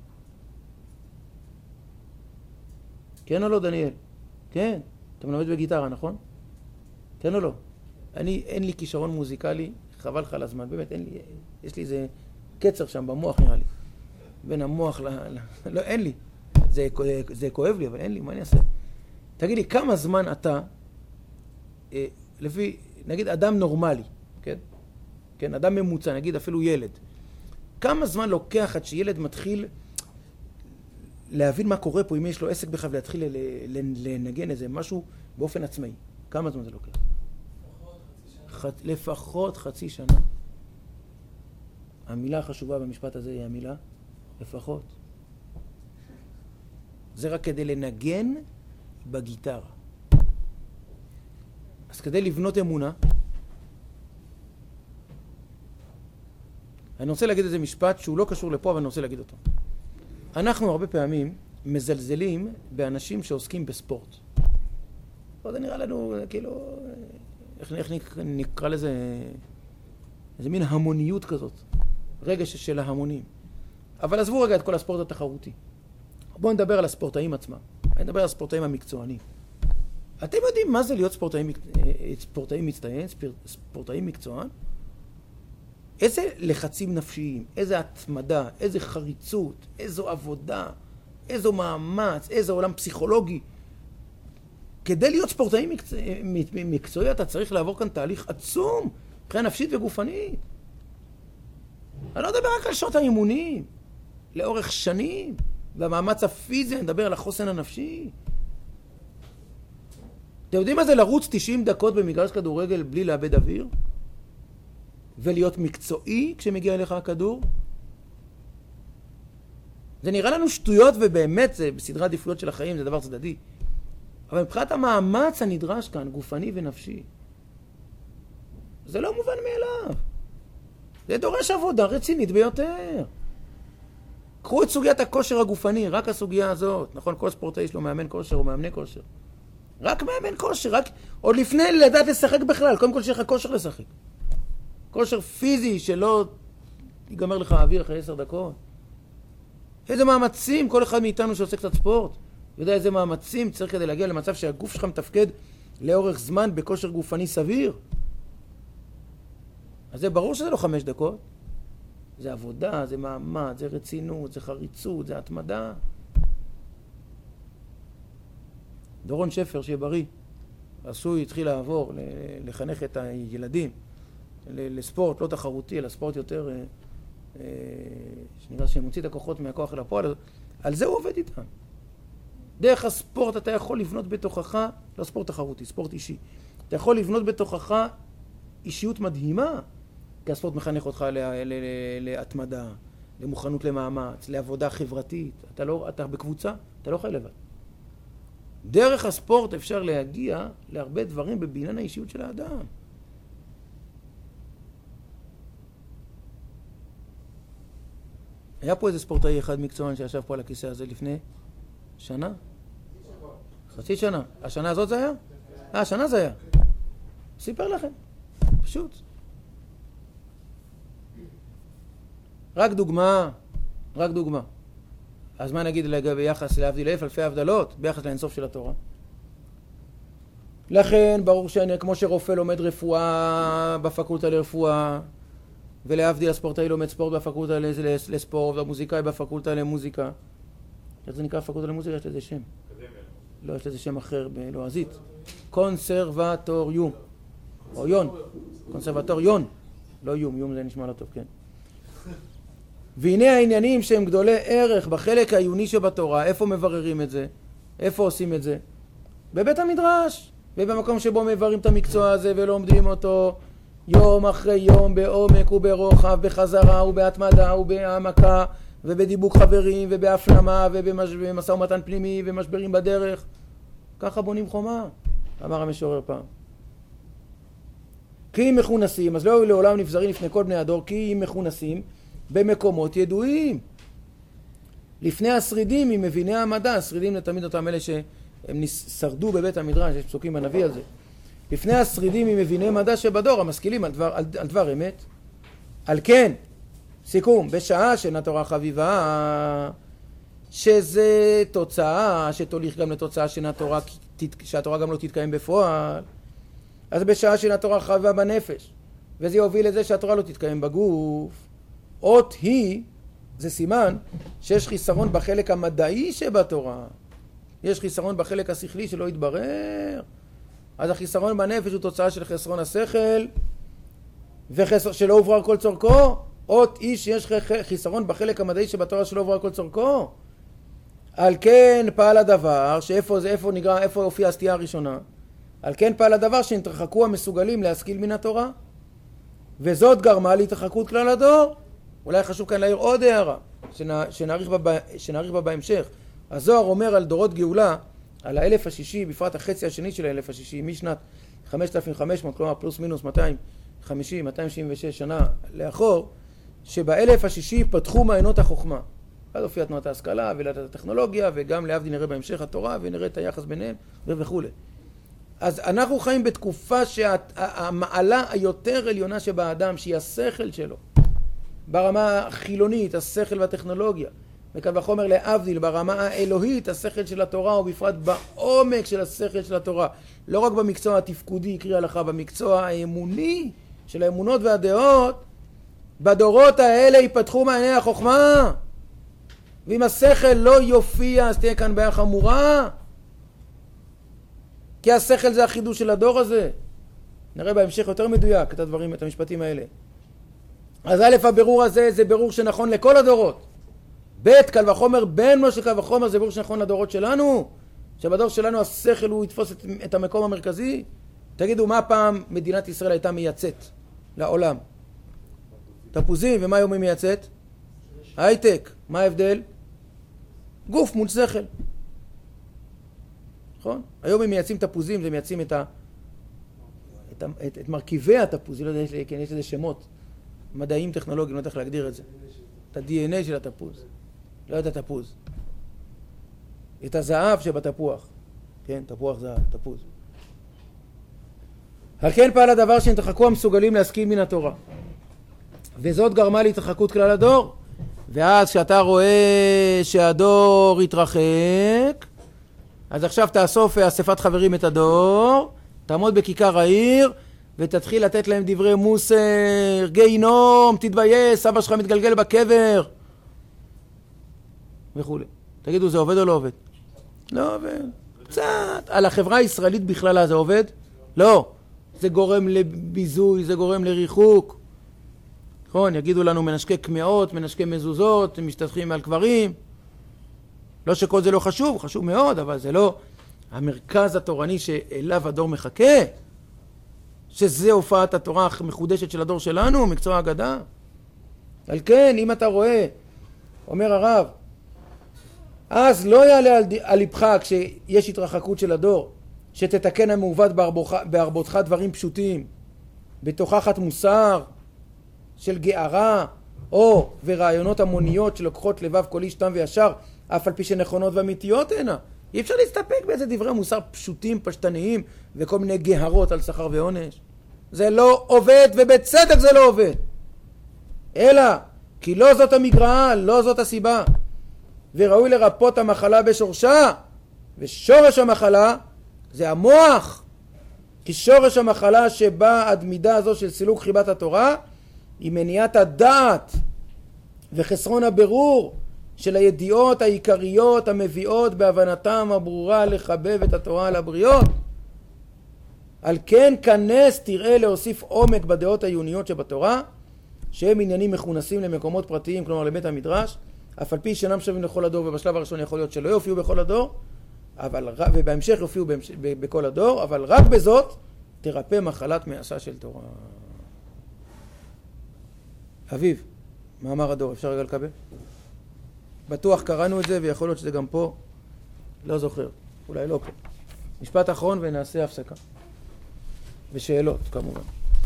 A: כן או לא, דניאל? כן. אתה מלמד בגיטרה, נכון? כן או לא? אין לי כישרון מוזיקלי, חבל לך על הזמן, באמת, יש לי איזה קצר שם במוח נראה לי. בין המוח לא, אין לי. זה כואב לי, אבל אין לי, מה אני אעשה? תגיד לי, כמה זמן אתה, לפי, נגיד, אדם נורמלי, כן? כן, אדם ממוצע, נגיד אפילו ילד. כמה זמן לוקח עד שילד מתחיל להבין מה קורה פה, אם יש לו עסק בכלל, ולהתחיל לנגן איזה משהו באופן עצמאי? כמה זמן זה לוקח? לפחות חצי שנה. המילה החשובה במשפט הזה היא המילה לפחות. זה רק כדי לנגן בגיטרה. אז כדי לבנות אמונה, אני רוצה להגיד איזה משפט שהוא לא קשור לפה, אבל אני רוצה להגיד אותו. אנחנו הרבה פעמים מזלזלים באנשים שעוסקים בספורט. זה נראה לנו, כאילו, איך נקרא לזה, איזה מין המוניות כזאת. רגש של ההמונים. אבל עזבו רגע את כל הספורט התחרותי. בואו נדבר על הספורטאים עצמם. אני נדבר על הספורטאים המקצוענים. אתם יודעים מה זה להיות ספורטאים מצטיין, ספורטאים מקצוען? איזה לחצים נפשיים, איזה התמדה, איזה חריצות, איזו עבודה, איזו מאמץ, איזה עולם פסיכולוגי. כדי להיות ספורטאי מקצועי אתה צריך לעבור כאן תהליך עצום, מבחינה נפשית וגופנית. אני לא מדבר רק על שעות האימונים, לאורך שנים, והמאמץ הפיזי, אני מדבר על החוסן הנפשי. אתם יודעים מה זה לרוץ 90 דקות במגרש כדורגל בלי לאבד אוויר? ולהיות מקצועי כשמגיע אליך הכדור? זה נראה לנו שטויות, ובאמת זה בסדרי עדיפויות של החיים, זה דבר צדדי. אבל מבחינת המאמץ הנדרש כאן, גופני ונפשי, זה לא מובן מאליו. זה דורש עבודה רצינית ביותר. קחו את סוגיית הכושר הגופני, רק הסוגיה הזאת. נכון, כל ספורטאי יש לו מאמן כושר או מאמני כושר. רק מאמן כושר, רק עוד לפני לדעת לשחק בכלל. קודם כל שיש לך כושר לשחק. כושר פיזי שלא ייגמר לך האוויר אחרי 10 דקות. איזה מאמצים כל אחד מאיתנו שעושה קצת ספורט. יודע איזה מאמצים צריך כדי להגיע למצב שהגוף שלך מתפקד לאורך זמן בכושר גופני סביר. אז זה ברור שזה לא 5 דקות. זה עבודה, זה מאמץ, זה רצינות, זה חריצות, זה התמדה. דורון שפר, שיהיה בריא, התחיל לעבור, לחנך את הילדים לספורט לא תחרותי, אלא ספורט יותר, שנראה שמוציא את הכוחות מהכוח אל הפועל. על זה הוא עובד איתם. דרך הספורט אתה יכול לבנות בתוכך, לא ספורט תחרותי, ספורט אישי. אתה יכול לבנות בתוכך אישיות מדהימה, כי הספורט מחנך אותך להתמדה, למוכנות למאמץ, לעבודה חברתית. אתה בקבוצה, אתה לא חי לבד. דרך הספורט אפשר להגיע להרבה דברים בבניין האישיות של האדם. היה פה איזה ספורטאי אחד מקצוען שישב פה על הכיסא הזה לפני שנה? חצי שנה. השנה הזאת זה היה? השנה זה היה. סיפר לכם. פשוט. רק דוגמה. אז מה נגיד ביחס להבדיל אלפי הבדלות, ביחס לאינסוף של התורה? לכן ברור כמו שרופא לומד רפואה בפקולטה לרפואה, ולהבדיל הספורטאי לומד ספורט בפקולטה לספורט, והמוזיקאי בפקולטה למוזיקה. איך זה נקרא פקולטה למוזיקה? יש לזה שם. לא, יש לזה שם אחר בלועזית. קונסרבטוריום. או יון. קונסרבטוריון. לא יום זה נשמע לא טוב, כן. והנה העניינים שהם גדולי ערך בחלק העיוני שבתורה. איפה מבררים את זה? איפה עושים את זה? בבית המדרש. ובמקום שבו מבררים את המקצוע הזה ולומדים אותו יום אחרי יום בעומק וברוחב, בחזרה ובהתמדה ובהעמקה ובדיבוק חברים ובהפנמה ובמשא ומתן פנימי ומשברים בדרך. ככה בונים חומה, אמר המשורר פעם. כי אם מכונסים, אז לא לעולם נפזרים לפני כל בני הדור, כי אם מכונסים במקומות ידועים. לפני השרידים, עם מביני המדע, השרידים לתמיד אותם אלה שהם שרדו בבית המדרש, יש פסוקים בנביא על זה. לפני השרידים עם מביני מדע שבדור, המשכילים על דבר אמת. על כן, סיכום, בשעה שאין התורה חביבה, שזה תוצאה שתוליך גם לתוצאה שהתורה גם לא תתקיים בפועל, אז בשעה שאין התורה חביבה בנפש, וזה יוביל לזה שהתורה לא תתקיים בגוף, אות היא, זה סימן, שיש חיסרון בחלק המדעי שבתורה. יש חיסרון בחלק השכלי שלא יתברר. אז החיסרון בנפש הוא תוצאה של חסרון השכל, שלא הוברר כל צורכו. אות איש שיש חיסרון בחלק המדעי שבתורה שלא הוברר כל צורכו. על כן פעל הדבר, שאיפה זה, איפה הופיעה הסתירה הראשונה? על כן פעל הדבר שנתרחקו המסוגלים להשכיל מן התורה, וזאת גרמה להתרחקות כלל הדור. אולי חשוב כאן להעיר עוד הערה, שנעריך בה בהמשך. הזוהר אומר על דורות גאולה, על האלף השישי, בפרט החצי השני של האלף השישי, משנת 5,500, כלומר פלוס מינוס 250, 276 שנה לאחור, שבאלף השישי פתחו מעיינות החוכמה. אז הופיעה תנועת ההשכלה ולת הטכנולוגיה, וגם להבדיל נראה בהמשך התורה, ונראה את היחס ביניהם וכו'. אז אנחנו חיים בתקופה שהמעלה היותר עליונה שבאדם, שהיא השכל שלו, ברמה החילונית, השכל והטכנולוגיה, וקל וחומר להבדיל, ברמה האלוהית, השכל של התורה, ובפרט בעומק של השכל של התורה, לא רק במקצוע התפקודי, קרי הלכה, במקצוע האמוני, של האמונות והדעות, בדורות האלה ייפתחו מעייני החוכמה, ואם השכל לא יופיע, אז תהיה כאן בעיה חמורה, כי השכל זה החידוש של הדור הזה. נראה בהמשך יותר מדויק את הדברים, את המשפטים האלה. אז א', הבירור הזה זה בירור שנכון לכל הדורות. ב', קל וחומר, בין מה שקל וחומר זה בירור שנכון לדורות שלנו, שבדור שלנו השכל הוא יתפוס את המקום המרכזי. תגידו, מה פעם מדינת ישראל הייתה מייצאת לעולם? תפוזים, ומה היום היא מייצאת? הייטק. מה ההבדל? גוף מול שכל. נכון? היום הם מייצאים תפוזים, זה מייצאים את מרכיבי התפוז, לא יודע, יש לזה שמות מדעיים טכנולוגיים, לא יודע איך להגדיר את זה. את ה-DNA של התפוז, לא את התפוז. את הזהב שבתפוח, כן, תפוח זהב, תפוז. על כן פעל הדבר שנתרחקו המסוגלים להשכיל מן התורה. וזאת גרמה להתרחקות כלל הדור. ואז כשאתה רואה שהדור התרחק, אז עכשיו תאסוף אספת חברים את הדור, תעמוד בכיכר העיר, ותתחיל לתת להם דברי מוסר, גיהינום, תתבייש, סבא שלך מתגלגל בקבר, וכו'. תגידו, זה עובד או לא עובד? לא עובד. קצת. על החברה הישראלית בכללה זה עובד? לא. זה גורם לביזוי, זה גורם לריחוק. נכון, יגידו לנו מנשקי קמעות, מנשקי מזוזות, משתתחים על קברים. לא שכל זה לא חשוב, חשוב מאוד, אבל זה לא המרכז התורני שאליו הדור מחכה, שזה הופעת התורה המחודשת של הדור שלנו, מקצוע האגדה. על כן, אם אתה רואה, אומר הרב, אז לא יעלה על ליבך כשיש התרחקות של הדור, שתתקן המעוות בהרבותך דברים פשוטים, בתוכחת מוסר של גארה, או ורעיונות המוניות שלוקחות לבב כל איש תם וישר, אף על פי שנכונות ואמיתיות הנה. אי אפשר להסתפק באיזה דברי מוסר פשוטים, פשטניים, וכל מיני גהרות על שכר ועונש. זה לא עובד, ובצדק זה לא עובד. אלא, כי לא זאת המגרעה, לא זאת הסיבה. וראוי לרפות המחלה בשורשה, ושורש המחלה זה המוח. כי שורש המחלה שבא עד מידה הזו של סילוק חיבת התורה, היא מניעת הדעת וחסרון הבירור של הידיעות העיקריות המביאות בהבנתם הברורה לחבב את התורה על הבריות. על כן כנס תראה להוסיף עומק בדעות העיוניות שבתורה, שהם עניינים מכונסים למקומות פרטיים, כלומר לבית המדרש, אף על פי שאינם שווים לכל הדור, ובשלב הראשון יכול להיות שלא יופיעו בכל הדור, ובהמשך יופיעו בכל הדור, אבל רק בזאת תרפא מחלת מעשה של תורה. אביב, מאמר הדור, אפשר רגע לקבל? בטוח קראנו את זה, ויכול להיות שזה גם פה, לא זוכר, אולי לא פה. משפט אחרון ונעשה הפסקה. ושאלות, כמובן.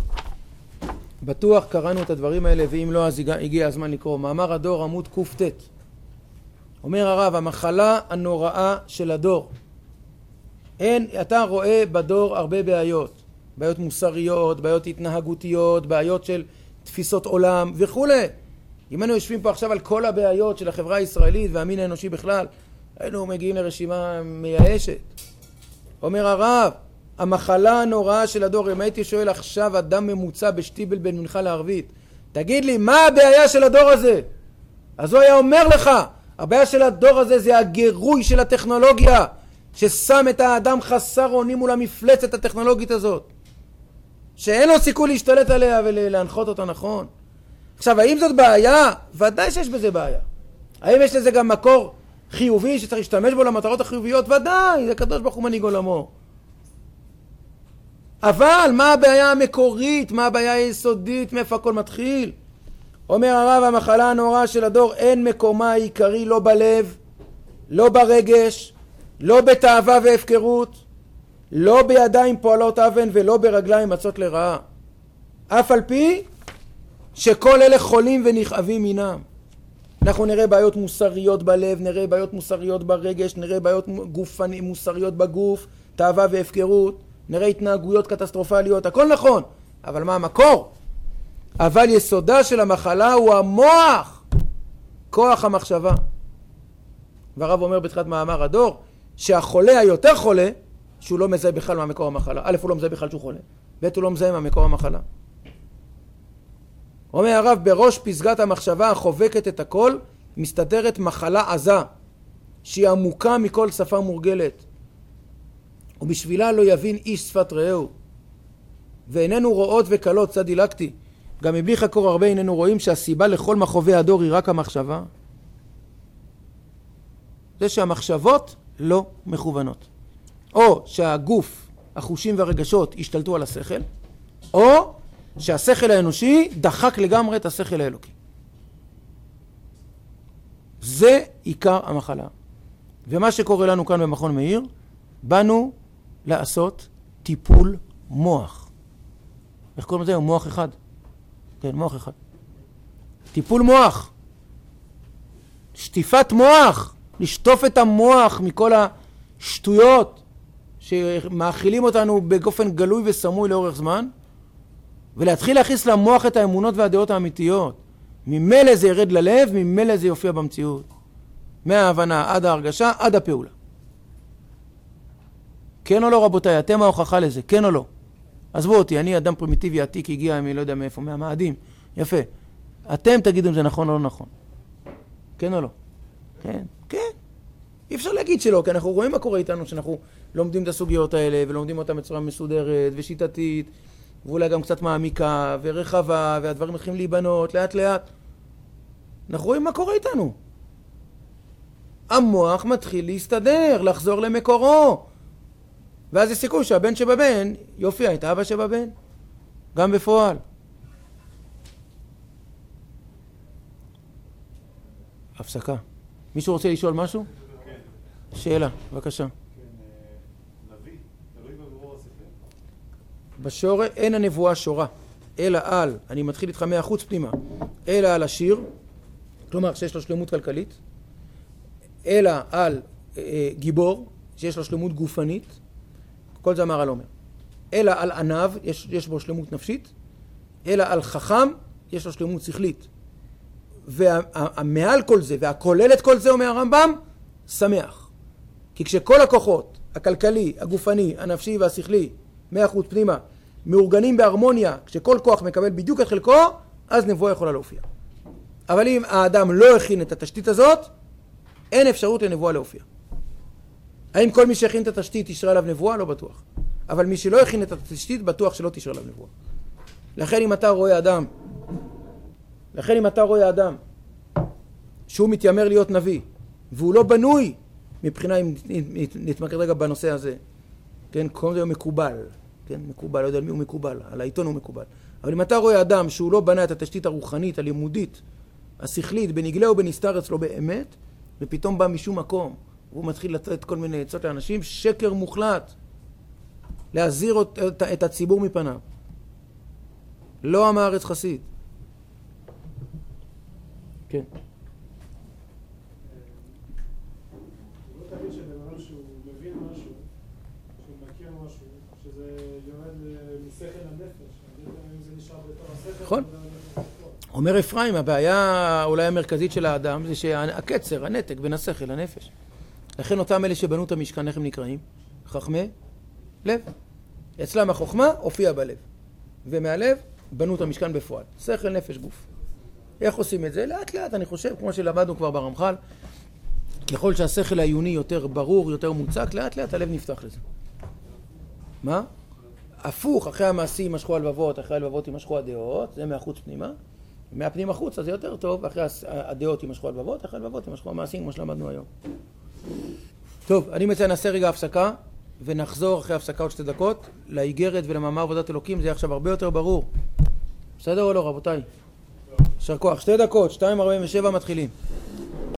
A: בטוח קראנו את הדברים האלה, ואם לא, אז הגיע הזמן לקרוא. מאמר הדור, עמוד ק"ט. אומר הרב, המחלה הנוראה של הדור. אתה רואה בדור הרבה בעיות. בעיות מוסריות, בעיות התנהגותיות, בעיות של תפיסות עולם וכו'. אם היינו יושבים פה עכשיו על כל הבעיות של החברה הישראלית והמין האנושי בכלל, היינו מגיעים לרשימה מייאשת. אומר הרב, המחלה הנוראה של הדור, אם הייתי שואל עכשיו אדם ממוצע בשטיבל בין מנחה לערבית, תגיד לי, מה הבעיה של הדור הזה? אז הוא היה אומר לך, הבעיה של הדור הזה זה הגירוי של הטכנולוגיה, ששם את האדם חסר אונים מול המפלצת הטכנולוגית הזאת, שאין לו סיכוי להשתלט עליה ולהנחות אותה נכון. עכשיו, האם זאת בעיה? ודאי שיש בזה בעיה. האם יש לזה גם מקור חיובי שצריך להשתמש בו למטרות החיוביות? ודאי, זה קדוש ברוך הוא מנהיג עולמו. אבל מה הבעיה המקורית? מה הבעיה היסודית? מאיפה הכל מתחיל? אומר הרב, המחלה הנוראה של הדור, אין מקומה העיקרי לא בלב, לא ברגש, לא בתאווה והפקרות, לא בידיים פועלות אבן ולא ברגליים מצות לרעה. אף על פי שכל אלה חולים ונכאבים מינם. אנחנו נראה בעיות מוסריות בלב, נראה בעיות מוסריות ברגש, נראה בעיות מוסריות בגוף, תאווה והפקרות, נראה התנהגויות קטסטרופליות, הכל נכון. אבל מה המקור? אבל יסודה של המחלה הוא המוח, כוח המחשבה. והרב אומר בתחילת מאמר הדור, שהחולה היותר חולה, שהוא לא מזהה בכלל מהמקור המחלה. א', הוא לא מזהה בכלל שהוא חולה. ב', הוא לא מזהה מהמקור המחלה. אומר הרב, בראש פסגת המחשבה החובקת את הכל, מסתתרת מחלה עזה, שהיא עמוקה מכל שפה מורגלת. ובשבילה לא יבין איש שפת רעהו. ואיננו רואות וקלות, צד דילקתי. גם מבלי חקור הרבה איננו רואים שהסיבה לכל מחובי הדור היא רק המחשבה. זה שהמחשבות לא מכוונות. או שהגוף, החושים והרגשות השתלטו על השכל, או שהשכל האנושי דחק לגמרי את השכל האלוקי. זה עיקר המחלה. ומה שקורה לנו כאן במכון מאיר, באנו לעשות טיפול מוח. איך קוראים לזה? מוח אחד. כן, מוח אחד. טיפול מוח. שטיפת מוח. לשטוף את המוח מכל השטויות שמאכילים אותנו באופן גלוי וסמוי לאורך זמן, ולהתחיל להכניס למוח את האמונות והדעות האמיתיות. ממילא זה ירד ללב, ממילא זה יופיע במציאות. מההבנה עד ההרגשה, עד הפעולה. כן או לא רבותיי, אתם ההוכחה לזה, כן או לא? עזבו אותי, אני אדם פרימיטיבי עתיק, הגיע, אני לא יודע מאיפה, מהמאדים. יפה. אתם תגידו אם זה נכון או לא נכון. כן או לא? כן, כן. אי אפשר להגיד שלא, כי אנחנו רואים מה קורה איתנו, שאנחנו לומדים את הסוגיות האלה, ולומדים אותם בצורה מסודרת ושיטתית, ואולי גם קצת מעמיקה ורחבה, והדברים מתחילים להיבנות לאט לאט. אנחנו רואים מה קורה איתנו. המוח מתחיל להסתדר, לחזור למקורו. ואז יש סיכוי שהבן שבבן יופיע את האבא שבבן. גם בפועל. הפסקה. מישהו רוצה לשאול משהו? כן. שאלה, בבקשה. כן, נביא, תלוי בבירור הספר. בשורה אין הנבואה שורה, אלא על, אני מתחיל איתך מהחוץ פנימה, אלא על השיר, כלומר שיש לו שלמות כלכלית, אלא על גיבור, שיש לו שלמות גופנית, כל זה המהר"ל אומר. אלא על ענב, יש בו שלמות נפשית, אלא על חכם, יש לו שלמות שכלית. ומעל כל זה, והכולל את כל זה, אומר הרמב"ם, שמח. כי כשכל הכוחות, הכלכלי, הגופני, הנפשי והשכלי, 100% פנימה, מאורגנים בהרמוניה, כשכל כוח מקבל בדיוק את חלקו, אז נבואה יכולה להופיע. אבל אם האדם לא הכין את התשתית הזאת, אין אפשרות לנבואה להופיע. האם כל מי שהכין את התשתית תשרה עליו נבואה? לא בטוח. אבל מי שלא הכין את התשתית, בטוח שלא תשרה עליו נבואה. לכן אם אתה רואה אדם שהוא מתיימר להיות נביא, והוא לא בנוי, מבחינה, אם נתמקד רגע בנושא הזה, כן, קוראים לזה מקובל, כן, מקובל, לא יודע מי הוא מקובל, על העיתון הוא מקובל. אבל אם אתה רואה אדם שהוא לא בנה את התשתית הרוחנית, הלימודית, השכלית, בנגלה ובנסתר אצלו באמת, ופתאום בא משום מקום, והוא מתחיל לתת כל מיני עצות לאנשים, שקר מוחלט, להזהיר את הציבור מפניו. לא עם הארץ חסיד. כן.
B: לא תגיד שבן שהוא מבין משהו, שהוא מכיר משהו, שזה יורד משכל הנפש, אם זה נשאר בתור השכל.
A: נכון. אומר אפרים, הבעיה אולי המרכזית של האדם זה שהקצר, הנתק בין השכל לנפש. לכן אותם אלה שבנו את המשכן, איך הם נקראים? חכמי לב. אצלם החוכמה הופיע בלב. ומהלב בנו את המשכן בפועל. שכל, נפש, גוף. איך עושים את זה? לאט לאט, אני חושב, כמו שלמדנו כבר ברמח"ל, ככל שהשכל העיוני יותר ברור, יותר מוצק, לאט לאט הלב נפתח לזה. מה? הפוך, אחרי המעשים יימשכו הלבבות, אחרי הלבבות יימשכו הדעות, זה מהחוץ פנימה. מהפנים החוץ, אז זה יותר טוב, אחרי הדעות יימשכו הלבבות, אחרי הלבבות יימשכו המעשים, כמו שלמדנו היום. טוב, אני מציע נעשה רגע הפסקה, ונחזור אחרי הפסקה עוד 2 דקות לאיגרת ולמאמר עבודת אלוקים. זה יהיה עכשיו הרבה יותר ברור. בסדר או לא, רבותיי? יישר כוח. 2 דקות, 2:47 מתחילים.